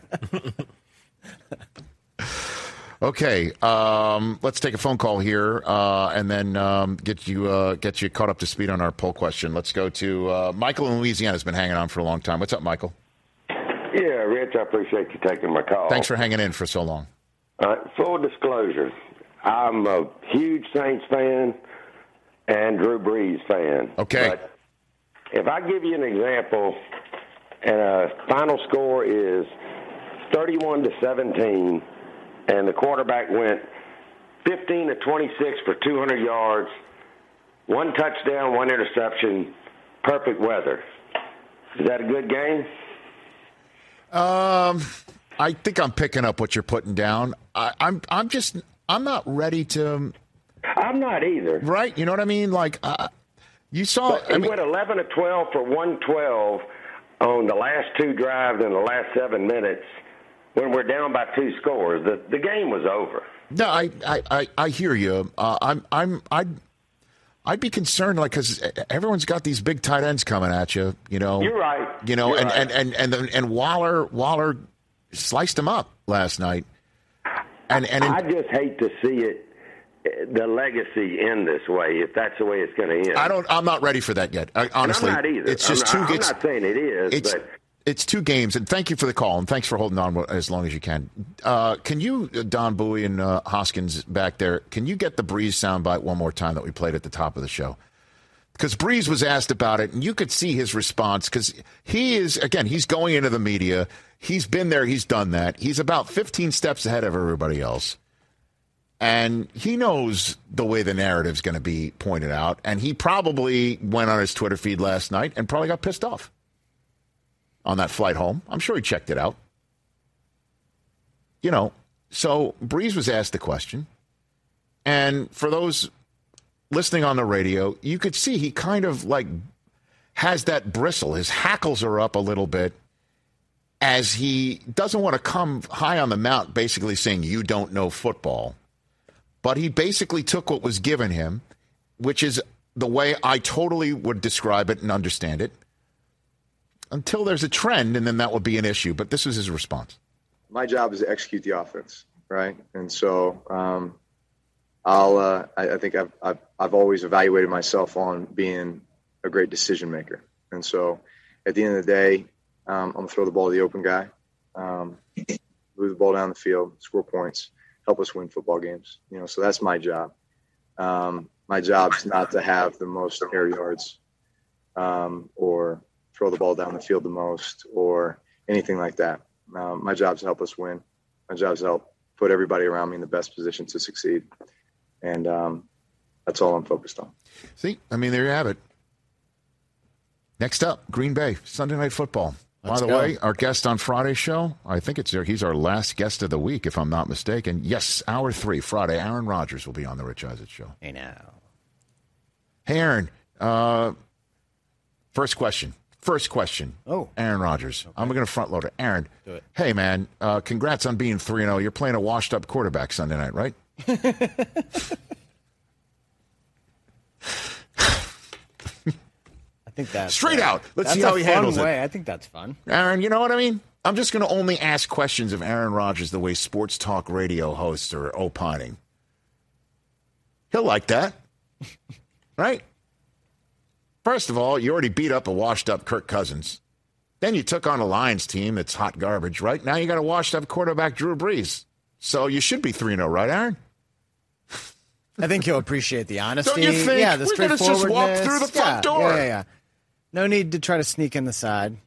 E: Okay, um, let's take a phone call here, uh, and then um, get you uh, get you caught up to speed on our poll question. Let's go to uh, Michael in Louisiana. Has been hanging on for a long time. What's up, Michael?
I: Yeah, Rich, I appreciate you taking my call.
E: Thanks for hanging in for so long.
I: Uh, full disclosure, I'm a huge Saints fan and Drew Brees fan.
E: Okay.
I: But if I give you an example, and a final score is thirty-one to seventeen, and the quarterback went fifteen to twenty-six for two hundred yards, one touchdown, one interception, perfect weather. Is that a good game?
E: Um, I think I'm picking up what you're putting down. I, I'm, I'm just, I'm not ready to.
I: I'm not either.
E: Right? You know what I mean? Like, uh, you saw.
I: But he
E: I mean,
I: went eleven to twelve for one twelve on the last two drives in the last seven minutes. When we're down by two scores, the the game was over.
E: No, I, I, I, I hear you. Uh, I'm, I'm, I'd, I'd be concerned, like, because everyone's got these big tight ends coming at you. You know,
I: you're right.
E: You know,
I: You're
E: and,
I: right.
E: and, and, and, and, and Waller, Waller sliced him up last night. And, and in,
I: I just hate to see it, the legacy end this way, if that's the way it's going to end.
E: I don't. I'm not ready for that yet. I, honestly,
I: and I'm not either.
E: It's just
I: I'm not,
E: two.
I: I'm
E: it's,
I: not saying it is,
E: it's,
I: but
E: it's two games. And thank you for the call, and thanks for holding on as long as you can. Uh, can you, Don Bowie and uh, Hoskins back there? Can you get the Breeze soundbite one more time that we played at the top of the show? Because Breeze was asked about it, and you could see his response. Because he is, again, he's going into the media. He's been there. He's done that. He's about fifteen steps ahead of everybody else. And he knows the way the narrative's going to be pointed out. And he probably went on his Twitter feed last night and probably got pissed off on that flight home. I'm sure he checked it out. You know, so Breeze was asked the question. And for those listening on the radio, you could see he kind of like has that bristle. His hackles are up a little bit as he doesn't want to come high on the mount, basically saying, you don't know football. But he basically took what was given him, which is the way I totally would describe it and understand it, until there's a trend, and then that would be an issue. But this was his response.
J: My job is to execute the offense, right? And so um, I'll. Uh, I, I think I've, I've I've always evaluated myself on being a great decision maker. And so at the end of the day, um, I'm gonna throw the ball to the open guy, um, move the ball down the field, score points, help us win football games. You know, so that's my job. Um, my job is not to have the most air yards um, or throw the ball down the field the most or anything like that. Um, my job is to help us win. My job is to help put everybody around me in the best position to succeed. And um, that's all I'm focused on.
E: See, I mean, there you have it. Next up, Green Bay, Sunday Night Football. Let's By the go. way, our guest on Friday's show, I think it's he's our last guest of the week, if I'm not mistaken. Yes, hour three, Friday. Aaron Rodgers will be on the Rich Eisen show.
F: Hey, now.
E: Hey, Aaron. Uh, first question. First question.
F: Oh.
E: Aaron Rodgers. Okay. I'm going to front load it. Aaron.
F: Do it.
E: Hey, man. Uh, congrats on being three and oh. You're playing a washed-up quarterback Sunday night, right?
F: I think that's
E: straight
F: uh,
E: out. Let's
F: that's
E: see how
F: a
E: he
F: fun
E: handles
F: way.
E: it.
F: I think that's fun.
E: Aaron, you know what I mean? I'm just going to only ask questions of Aaron Rodgers the way sports talk radio hosts are opining. He'll like that. Right? First of all, you already beat up a washed-up Kirk Cousins. Then you took on a Lions team that's hot garbage, right? Now you got a washed-up quarterback, Drew Brees. So you should be three and oh, right, Aaron?
F: I think he'll appreciate the honesty.
E: Don't you think?
F: Yeah, the
E: We're gonna just walk
F: straightforwardness.
E: through the front
F: yeah,
E: door.
F: Yeah, yeah, yeah. No need to try to sneak in the side.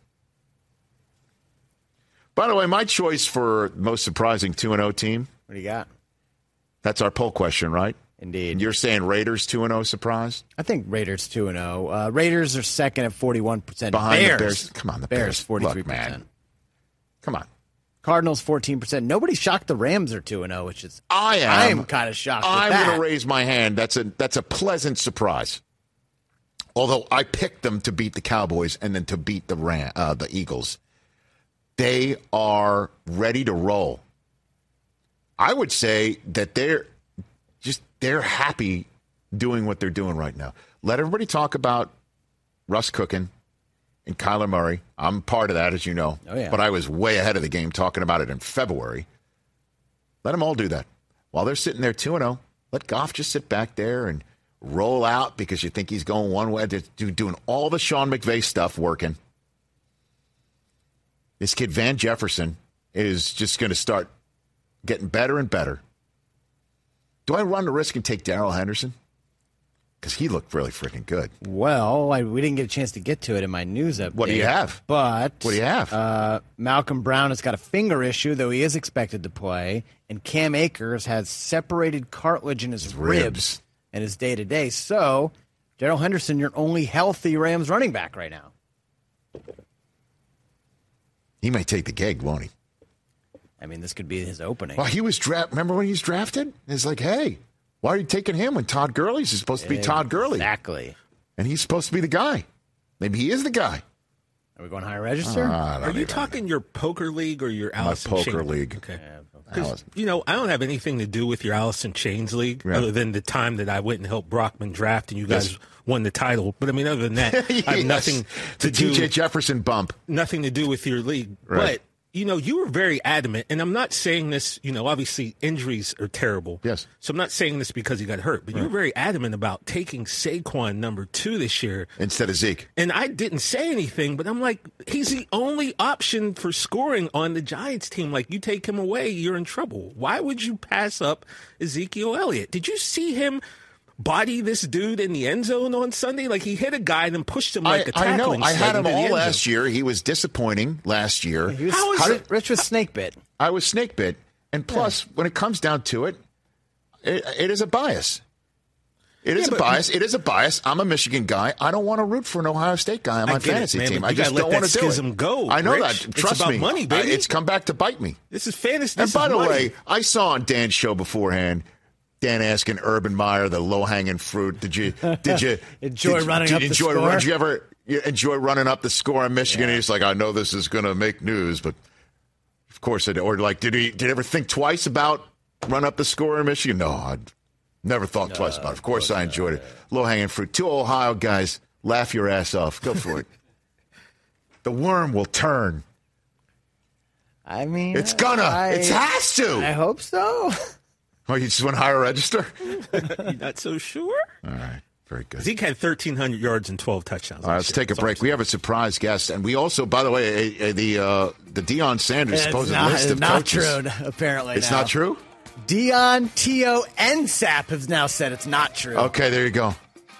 E: By the way, my choice for most surprising two and oh team.
F: What do you got?
E: That's our poll question, right?
F: Indeed.
E: You're saying Raiders two and oh surprise?
F: I think Raiders two and oh. Uh, Raiders are second at forty-one percent.
E: Behind
F: Bears.
E: the Bears. Come on, the
F: Bears,
E: Bears.
F: forty-three
E: Look,
F: percent.
E: man. Come on.
F: Cardinals, fourteen percent. Nobody shocked the Rams are two and oh, which is
E: I am.
F: I'm kind of shocked with
E: I'm
F: that.
E: going to raise my hand. That's a that's a pleasant surprise. Although I picked them to beat the Cowboys and then to beat the Ram, uh, the Eagles. They are ready to roll. I would say that they're just they're happy doing what they're doing right now. Let everybody talk about Russ cooking and Kyler Murray. I'm part of that, as you know.
F: Oh, yeah.
E: But I was way ahead of the game talking about it in February. Let them all do that. While they're sitting there two and oh, let Goff just sit back there and roll out because you think he's going one way. They're doing all the Sean McVay stuff working. This kid, Van Jefferson, is just going to start getting better and better. Do I run the risk and take Darrell Henderson? Because he looked really freaking good.
F: Well, I, we didn't get a chance to get to it in my news update.
E: What do you have?
F: But
E: what do you have?
F: Uh, Malcolm Brown has got a finger issue, though he is expected to play. And Cam Akers has separated cartilage in his, his ribs. ribs in his day-to-day. So, Darrell Henderson, your only healthy Rams running back right now.
E: He may take the gig, won't he?
F: I mean, this could be his opening.
E: Well, he was drafted. Remember when he was drafted? It's like, hey, why are you taking him when Todd Gurley's supposed to be exactly. Todd Gurley?
F: Exactly.
E: And he's supposed to be the guy. Maybe he is the guy.
F: Are we going higher register?
K: Uh, are you talking your poker league or your Allison
E: My poker
K: Chain?
E: league.
K: Okay. Because, you know, I don't have anything to do with your Allison Chains league yeah. other than the time that I went and helped Brockman draft and you guys yes. won the title. But, I mean, other than that, yes. I have nothing to
E: the
K: do.
E: T J Jefferson bump.
K: Nothing to do with your league.
E: Right.
K: But, you know, you were very adamant, and I'm not saying this, you know, obviously injuries are terrible.
E: Yes.
K: So I'm not saying this because he got hurt, but right. you were very adamant about taking Saquon number two this year.
E: Instead of Zeke.
K: And I didn't say anything, but I'm like, he's the only option for scoring on the Giants team. Like, you take him away, you're in trouble. Why would you pass up Ezekiel Elliott? Did you see him body this dude in the end zone on Sunday? Like, he hit a guy and then pushed him like
E: I,
K: a tackling.
E: I know. I had him all last year. He was disappointing last year.
F: He was, How is how did, Rich was snake bit.
E: I was snake bit. And plus, yeah. when it comes down to it, it, it is a bias. It is yeah, a bias. It is a bias. I'm a Michigan guy. I don't want to root for an Ohio State guy on my fantasy
K: it,
E: team.
K: I
E: just don't want to do it.
K: Go,
E: I know
K: Rich.
E: that. Trust
K: it's about
E: me.
K: Money, baby.
E: I, it's come back to bite me.
K: This is fantasy.
E: And
K: this
E: by
K: is
E: the
K: money.
E: way, I saw on Dan's show beforehand, Dan asking Urban Meyer the low-hanging fruit. Did you did you
F: enjoy
E: did,
F: running
E: did
F: up
E: you
F: the
E: enjoy,
F: score?
E: Did you ever enjoy running up the score on Michigan? Yeah. And he's like, I know this is going to make news, but of course I did. Or like, did he did he ever think twice about run up the score in Michigan? No, I never thought no, twice about it. Of course, of course I enjoyed not. it. Low-hanging fruit. Two Ohio guys, laugh your ass off. Go for it. The worm will turn.
F: I mean,
E: it's gonna.
F: I,
E: it has to.
F: I hope so.
E: Oh, you just went higher register?
K: You're not so sure?
E: All right. Very good.
K: Zeke had thirteen hundred yards and twelve touchdowns.
E: All right, let's take a break. We have a surprise guest. And we also, by the way, a, a, the uh, the Deion Sanders supposed
F: not,
E: list of
F: not
E: coaches.
F: True, apparently.
E: It's
F: now.
E: not true?
F: Deion, T O, and Sapp have now said it's not true.
E: Okay, there you go.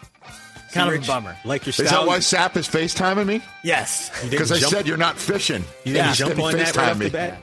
F: Kind of a bummer.
K: Like your
E: style. Is that why Sapp is FaceTiming me?
F: Yes.
E: Because I said you're not fishing.
K: You didn't yeah. jump on that right off the bat?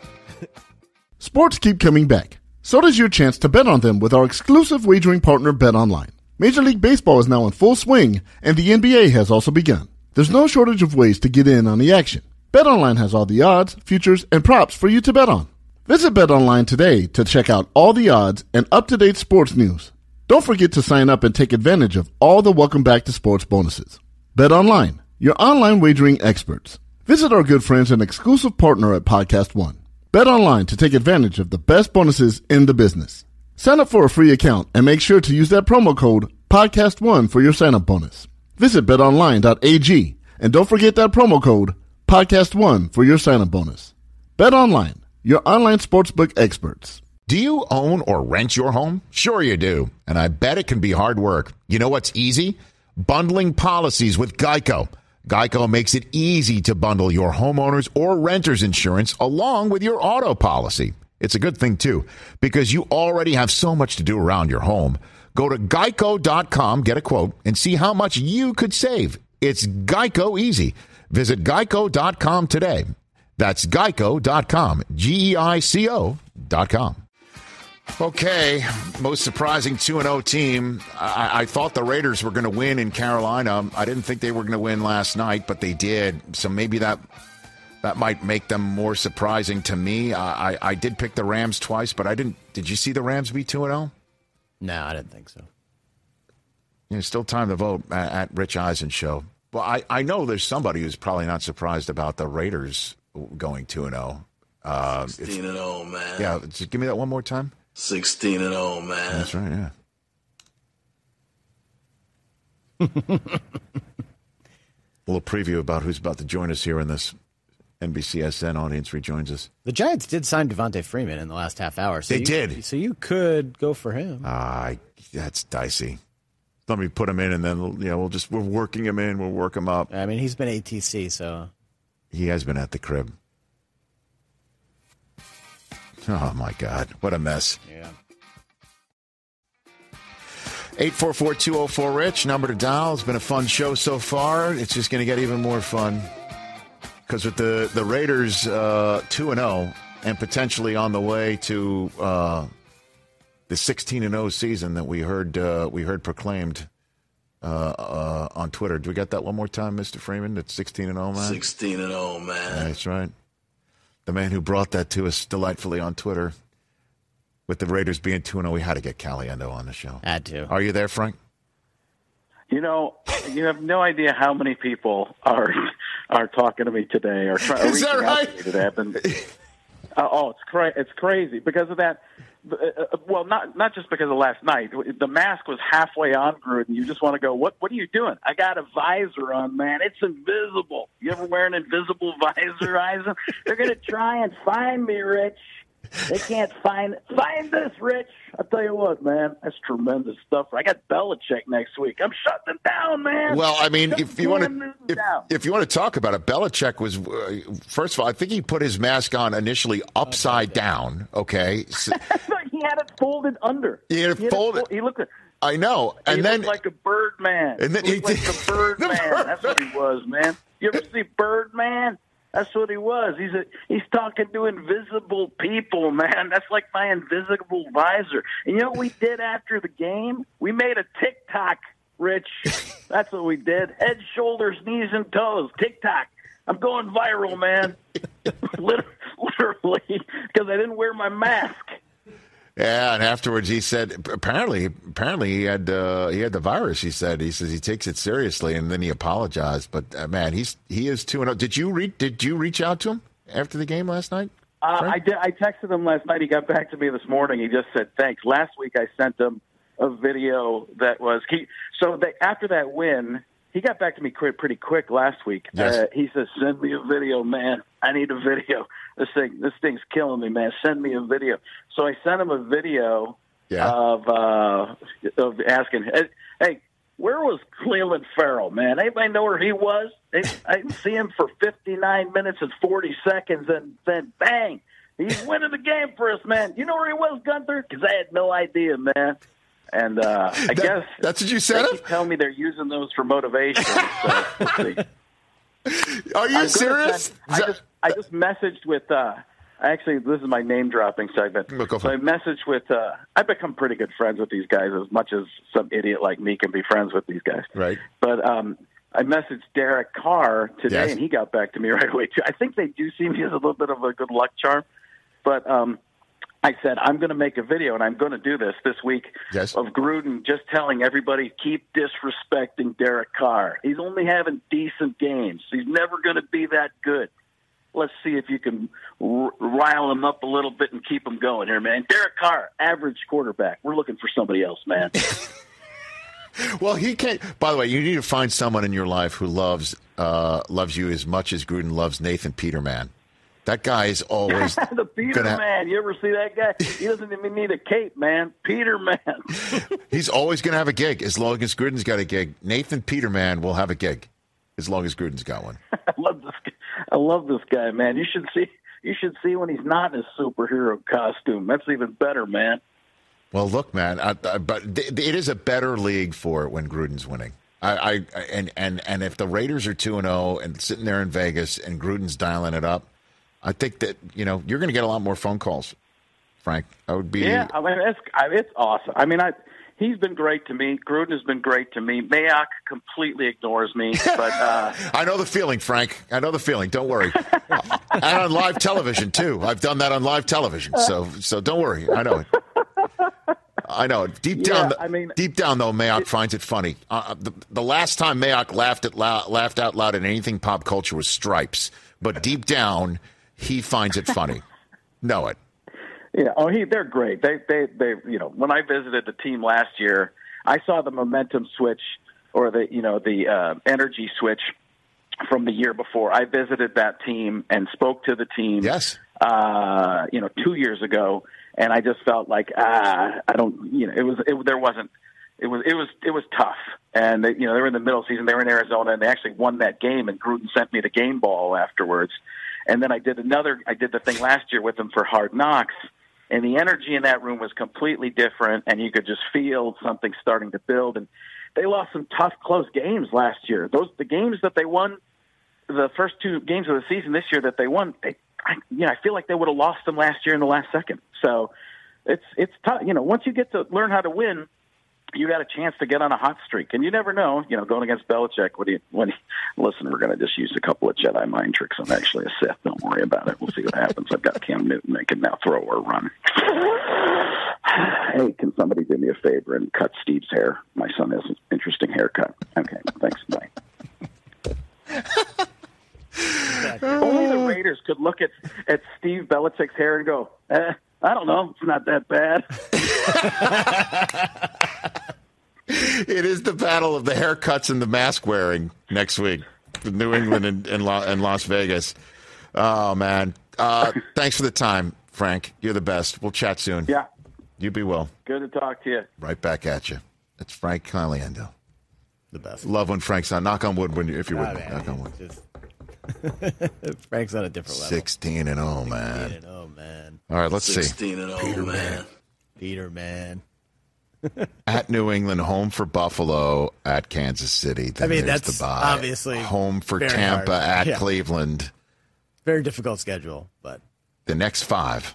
L: Sports keep coming back. So does your chance to bet on them with our exclusive wagering partner, BetOnline. Major League Baseball is now in full swing, and the N B A has also begun. There's no shortage of ways to get in on the action. BetOnline has all the odds, futures, and props for you to bet on. Visit BetOnline today to check out all the odds and up-to-date sports news. Don't forget to sign up and take advantage of all the Welcome Back to Sports bonuses. BetOnline, your online wagering experts. Visit our good friends and exclusive partner at Podcast One. BetOnline to take advantage of the best bonuses in the business. Sign up for a free account and make sure to use that promo code podcast one for your sign-up bonus. Visit bet online dot a g and don't forget that promo code podcast one for your sign-up bonus. BetOnline, your online sportsbook experts.
E: Do you own or rent your home? Sure you do, and I bet it can be hard work. You know what's easy? Bundling policies with Geico. Geico makes it easy to bundle your homeowner's or renter's insurance along with your auto policy. It's a good thing, too, because you already have so much to do around your home. Go to geico dot com, get a quote, and see how much you could save. It's Geico easy. Visit geico dot com today. That's geico dot com, G E I C O dot com. Okay, most surprising two and oh team. I, I thought the Raiders were going to win in Carolina. I didn't think they were going to win last night, but they did. So maybe that that might make them more surprising to me. I, I, I did pick the Rams twice, but I didn't. Did you see the Rams be two and oh?
F: No, I didn't think so.
E: Yeah, still time to vote at, at Rich Eisen Show. Well, I, I know there's somebody who's probably not surprised about the Raiders going two and oh. Uh,
M: sixteen and oh, man.
E: Yeah, just give me that one more time.
M: sixteen and oh, man.
E: That's right, yeah. A little preview about who's about to join us here in this N B C S N audience rejoins us.
F: The Giants did sign Devontae Freeman in the last half hour. So
E: they
F: you,
E: did.
F: So you could go for him.
E: Uh, that's dicey. Let me put him in, and then you know we'll just we're working him in. We'll work him up.
F: I mean, he's been A T C, so
E: he has been at the crib. Oh, my God. What a mess.
F: Yeah.
E: eight four four, two oh four, RICH, number to dial. It's been a fun show so far. It's just going to get even more fun. Because with the, the Raiders uh, two and oh and potentially on the way to uh, the sixteen and oh season that we heard uh, we heard proclaimed uh, uh, on Twitter. Do we get that one more time, Mister Freeman? That's sixteen and oh, man?
M: sixteen and oh, man.
E: That's right. The man who brought that to us delightfully on Twitter. With the Raiders being two and oh, we had to get Caliendo on the show.
F: Had to.
E: Are you there, Frank?
N: You know, you have no idea how many people are are talking to me today or trying
E: Is that right?
N: to me today. I've been, uh, oh, it's cra- it's crazy because of that. Uh, well, not not just because of last night. The mask was halfway on, Gruden. You just want to go, what What are you doing? I got a visor on, man. It's invisible. You ever wear an invisible visor, Eisen? They're going to try and find me, Rich. They can't find find this, Rich. I'll tell you what, man, that's tremendous stuff. I got Belichick next week. I'm shutting them down, man.
E: Well, I mean,
N: Shut
E: if you want to, if, if you want to talk about it, Belichick was uh, first of all, I think he put his mask on initially upside down. Okay, so,
N: he had it folded under.
E: He had it
N: he
E: folded.
N: It, he looked. At,
E: I know, and
N: he
E: then
N: looked like a bird man.
E: And then
N: he
E: he
N: looked like the bird
E: the
N: man.
E: bird
N: That's what he was, man. You ever see Birdman? That's what he was. He's a, he's talking to invisible people, man. That's like my invisible visor. And you know what we did after the game? We made a TikTok, Rich. That's what we did. Head, shoulders, knees, and toes. TikTok. I'm going viral, man. Literally, because I didn't wear my mask.
E: Yeah, and afterwards he said apparently apparently he had uh, he had the virus. He said he says he takes it seriously, and then he apologized. But uh, man, he's he is two and oh. Did you re- did you reach out to him after the game last night?
N: Uh, I did. I texted him last night. He got back to me this morning. He just said thanks. Last week I sent him a video that was he, so they, after that win. He got back to me pretty quick last week.
E: Yes.
N: Uh, he says, "Send me a video, man. I need a video. This thing, this thing's killing me, man. Send me a video." So I sent him a video
E: yeah.
N: of uh, of asking, "Hey, hey, where was Clelin Ferrell, man? Anybody know where he was? I didn't see him for fifty-nine minutes and forty seconds, and then bang, he's winning the game for us, man. You know where he was, Gunther? Because I had no idea, man." And uh, I
E: that,
N: guess
E: that's what you said.
N: They keep telling me they're using those for motivation. So we'll see.
E: Are you
N: I'm
E: serious?
N: Send, I just I just messaged with. Uh, actually, this is my name dropping segment. So I messaged with. Uh, I've become pretty good friends with these guys, as much as some idiot like me can be friends with these guys.
E: Right.
N: But um, I messaged Derek Carr today,
E: yes.
N: and he got back to me right away too. I think they do see me as a little bit of a good luck charm, but. Um, I said, I'm going to make a video, and I'm going to do this this week,
E: yes.
N: of Gruden just telling everybody, keep disrespecting Derek Carr. He's only having decent games. He's never going to be that good. Let's see if you can r- rile him up a little bit and keep him going here, man. Derek Carr, average quarterback. We're looking for somebody else, man.
E: Well, he can't. By the way, you need to find someone in your life who loves uh, loves you as much as Gruden loves Nathan Peterman. That guy is always
N: the Peter
E: gonna...
N: Man. You ever see that guy? He doesn't even need a cape, man. Peter Man.
E: He's always going to have a gig as long as Gruden's got a gig. Nathan Peterman will have a gig as long as Gruden's got one.
N: I love this. I love this guy, man. You should see. You should see when he's not in his superhero costume. That's even better, man.
E: Well, look, man. I, I, but th- it is a better league for it when Gruden's winning. I, I and and and if the Raiders are two and zero and sitting there in Vegas and Gruden's dialing it up. I think that, you know, you're going to get a lot more phone calls, Frank. I would be.
N: Yeah, I mean, it's, it's awesome. I mean, I, he's been great to me. Gruden has been great to me. Mayock completely ignores me. But uh,
E: I know the feeling, Frank. I know the feeling. Don't worry. And on live television, too. I've done that on live television. So so don't worry. I know it. I know it. Deep down,
N: yeah, I mean,
E: deep down, though, Mayock it, finds it funny. Uh, the, the last time Mayock laughed, at loud, laughed out loud at anything pop culture was Stripes. But deep down... he finds it funny. Know it.
N: Yeah. Oh, he. They're great. They. They. They. You know, when I visited the team last year, I saw the momentum switch or the. You know, the uh, energy switch from the year before. I visited that team and spoke to the team.
E: Yes.
N: Uh, you know, two years ago, and I just felt like ah, I don't. You know, it was. It, there wasn't. It was. It was. It was tough. And they, you know, they were in the middle season. They were in Arizona, and they actually won that game. And Gruden sent me the game ball afterwards. And then I did another, I did the thing last year with them for Hard Knocks, and the energy in that room was completely different, and you could just feel something starting to build. And they lost some tough, close games last year. Those the games that they won, the first two games of the season this year that they won, they, I, you know, I feel like they would have lost them last year in the last second. So it's it's tough. You know, once you get to learn how to win, you got a chance to get on a hot streak, and you never know. You know, going against Belichick, when he, when he, listen, we're going to just use a couple of Jedi mind tricks. I'm actually a Sith. Don't worry about it. We'll see what happens. I've got Cam Newton. They can now throw or run. Hey, can somebody do me a favor and cut Steve's hair? My son has an interesting haircut. Okay, thanks. Bye. Only the Raiders could look at, at Steve Belichick's hair and go, eh, I don't know. It's not that bad.
E: It is the battle of the haircuts and the mask wearing next week, New England and, and, La, and Las Vegas. Oh, man. Uh, thanks for the time, Frank. You're the best. We'll chat soon.
N: Yeah.
E: You be well.
N: Good to talk to you.
E: Right back at you. It's Frank Caliendo.
F: The best.
E: Love when Frank's on. Knock on wood when you, if you would.
F: Oh, man,
E: knock on wood.
F: Just... Frank's on a different level.
E: sixteen and oh, man.
F: sixteen and oh, man.
E: All right, let's
M: sixteen
E: see.
M: and oh,
E: Peter,
M: man.
E: man.
F: Peter, man.
E: At New England, home for Buffalo, at Kansas City. Then
F: I mean,
E: there's
F: that's
E: the bye.
F: obviously
E: home for
F: very
E: Tampa,
F: hard.
E: at
F: Yeah.
E: Cleveland.
F: Very difficult schedule, but
E: The next five.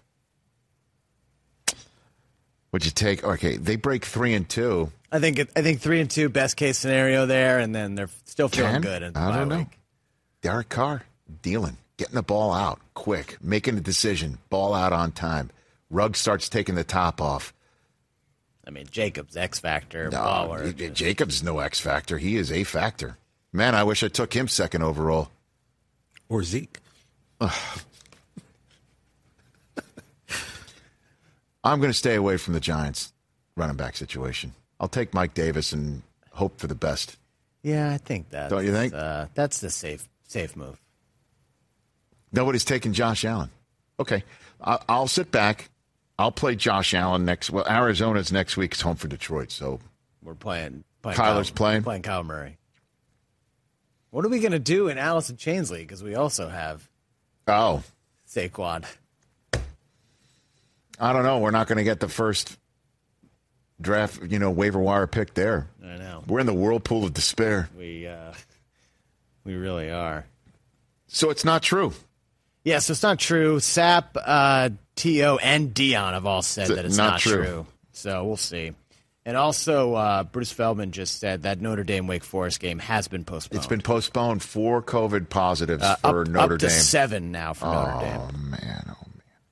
E: Would you take? Okay, they break three and two.
F: I think it, I think three and two, best case scenario there, and then they're still feeling
E: Ten?
F: good. In the
E: I don't
F: bye
E: know.
F: week.
E: Derek Carr dealing, getting the ball out quick, making a decision, ball out on time. Ruggs starts taking the top off.
F: I mean, Jacobs X factor,
E: No,
F: baller.
E: he- Jacobs is no X factor. He is a factor. Man, I wish I took him second overall.
K: Or Zeke.
E: I'm going to stay away from the Giants running back situation. I'll take Mike Davis and hope for the best.
F: Yeah, I think that.
E: Don't you think?
F: Uh, that's the safe safe move.
E: Nobody's taking Josh Allen. Okay, I- I'll sit back. I'll play Josh Allen next. Well, Arizona's next week. It's home for Detroit, so
F: We're playing. playing
E: Kyler's
F: Kyle,
E: playing?
F: Playing Kyle Murray. What are we going to do in Allison Chains League? Because we also have
E: oh
F: Saquon.
E: I don't know. We're not going to get the first draft, you know, waiver wire pick there.
F: I know.
E: We're in the whirlpool of despair.
F: We uh, we really are.
E: So it's not true.
F: Yeah, so it's not true. Sapp, uh, T O, and Dion have all said
E: It's
F: that it's
E: not
F: not,
E: true.
F: true. So we'll see. And also, uh, Bruce Feldman just said that Notre Dame Wake Forest game has been postponed.
E: It's been postponed for COVID positives
F: uh,
E: for
F: up,
E: Notre
F: up to
E: Dame.
F: seven now for
E: oh,
F: Notre Dame.
E: man. Oh,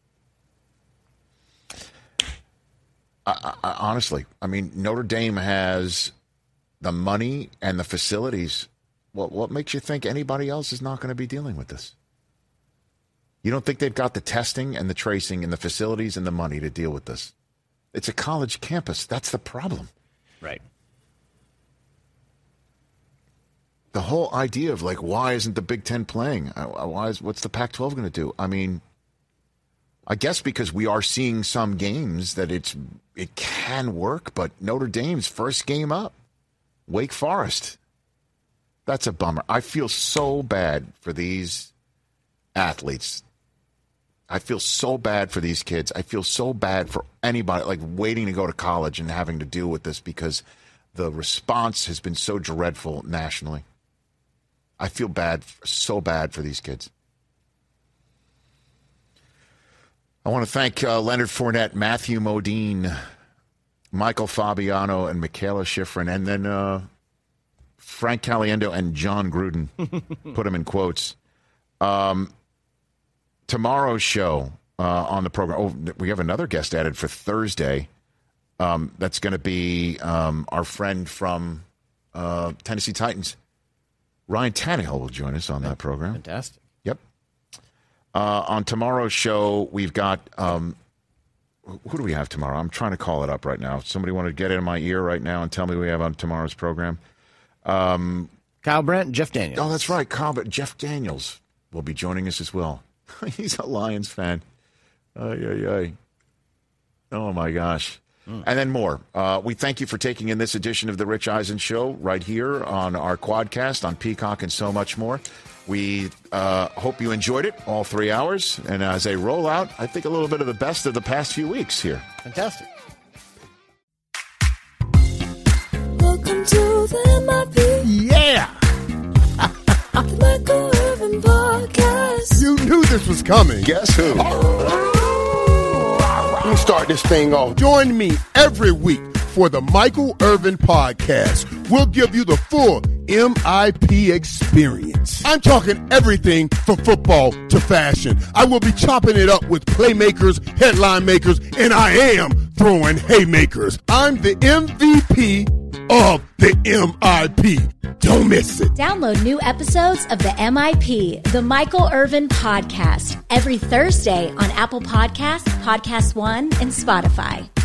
E: man. I, I, honestly, I mean, Notre Dame has the money and the facilities. What, what makes you think anybody else is not going to be dealing with this? You don't think they've got the testing and the tracing and the facilities and the money to deal with this? It's a college campus. That's the problem.
F: Right.
E: The whole idea of, like, why isn't the Big Ten playing? Uh, Why is, what's the Pac twelve going to do? I mean, I guess because we are seeing some games that it's it can work, but Notre Dame's first game up, Wake Forest. That's a bummer. I feel so bad for these athletes. I feel so bad for these kids. I feel so bad for anybody, like, waiting to go to college and having to deal with this because the response has been so dreadful nationally. I feel bad, so bad for these kids. I want to thank uh, Leonard Fournette, Matthew Modine, Michael Fabiano, and Michaela Schifrin, and then uh, Frank Caliendo and John Gruden. Put them in quotes. Um, tomorrow's show uh, on the program. Oh, we have another guest added for Thursday. Um, that's going to be um, our friend from uh, Tennessee Titans. Ryan Tannehill will join us on that program.
F: Fantastic.
E: Yep. Uh, on tomorrow's show, we've got um, who do we have tomorrow? I'm trying to call it up right now. Somebody want to get in my ear right now and tell me who we have on tomorrow's program? Um,
F: Kyle Brandt and Jeff Daniels.
E: Oh, that's right. Kyle, but Jeff Daniels will be joining us as well. He's a Lions fan. Ay, ay, ay. Oh, my gosh. Mm. And then more. Uh, we thank you for taking in this edition of the Rich Eisen Show right here on our Quadcast, on Peacock, and so much more. We uh, hope you enjoyed it, all three hours. And as they roll out, I think a little bit of the best of the past few weeks here.
F: Fantastic.
O: Welcome to the M I P.
P: Yeah.
O: The Michael Irvin Podcast.
P: You knew this was coming.
E: Guess who?
P: Let me start this thing off. Join me every week for the Michael Irvin Podcast. We'll give you the full M I P experience. I'm talking everything from football to fashion. I will be chopping it up with playmakers, headline makers, and I am throwing haymakers. I'm the M V P of the M I P. Don't miss it.
Q: Download new episodes of the M I P, the Michael Irvin Podcast, every Thursday on Apple Podcasts, Podcast One, and Spotify.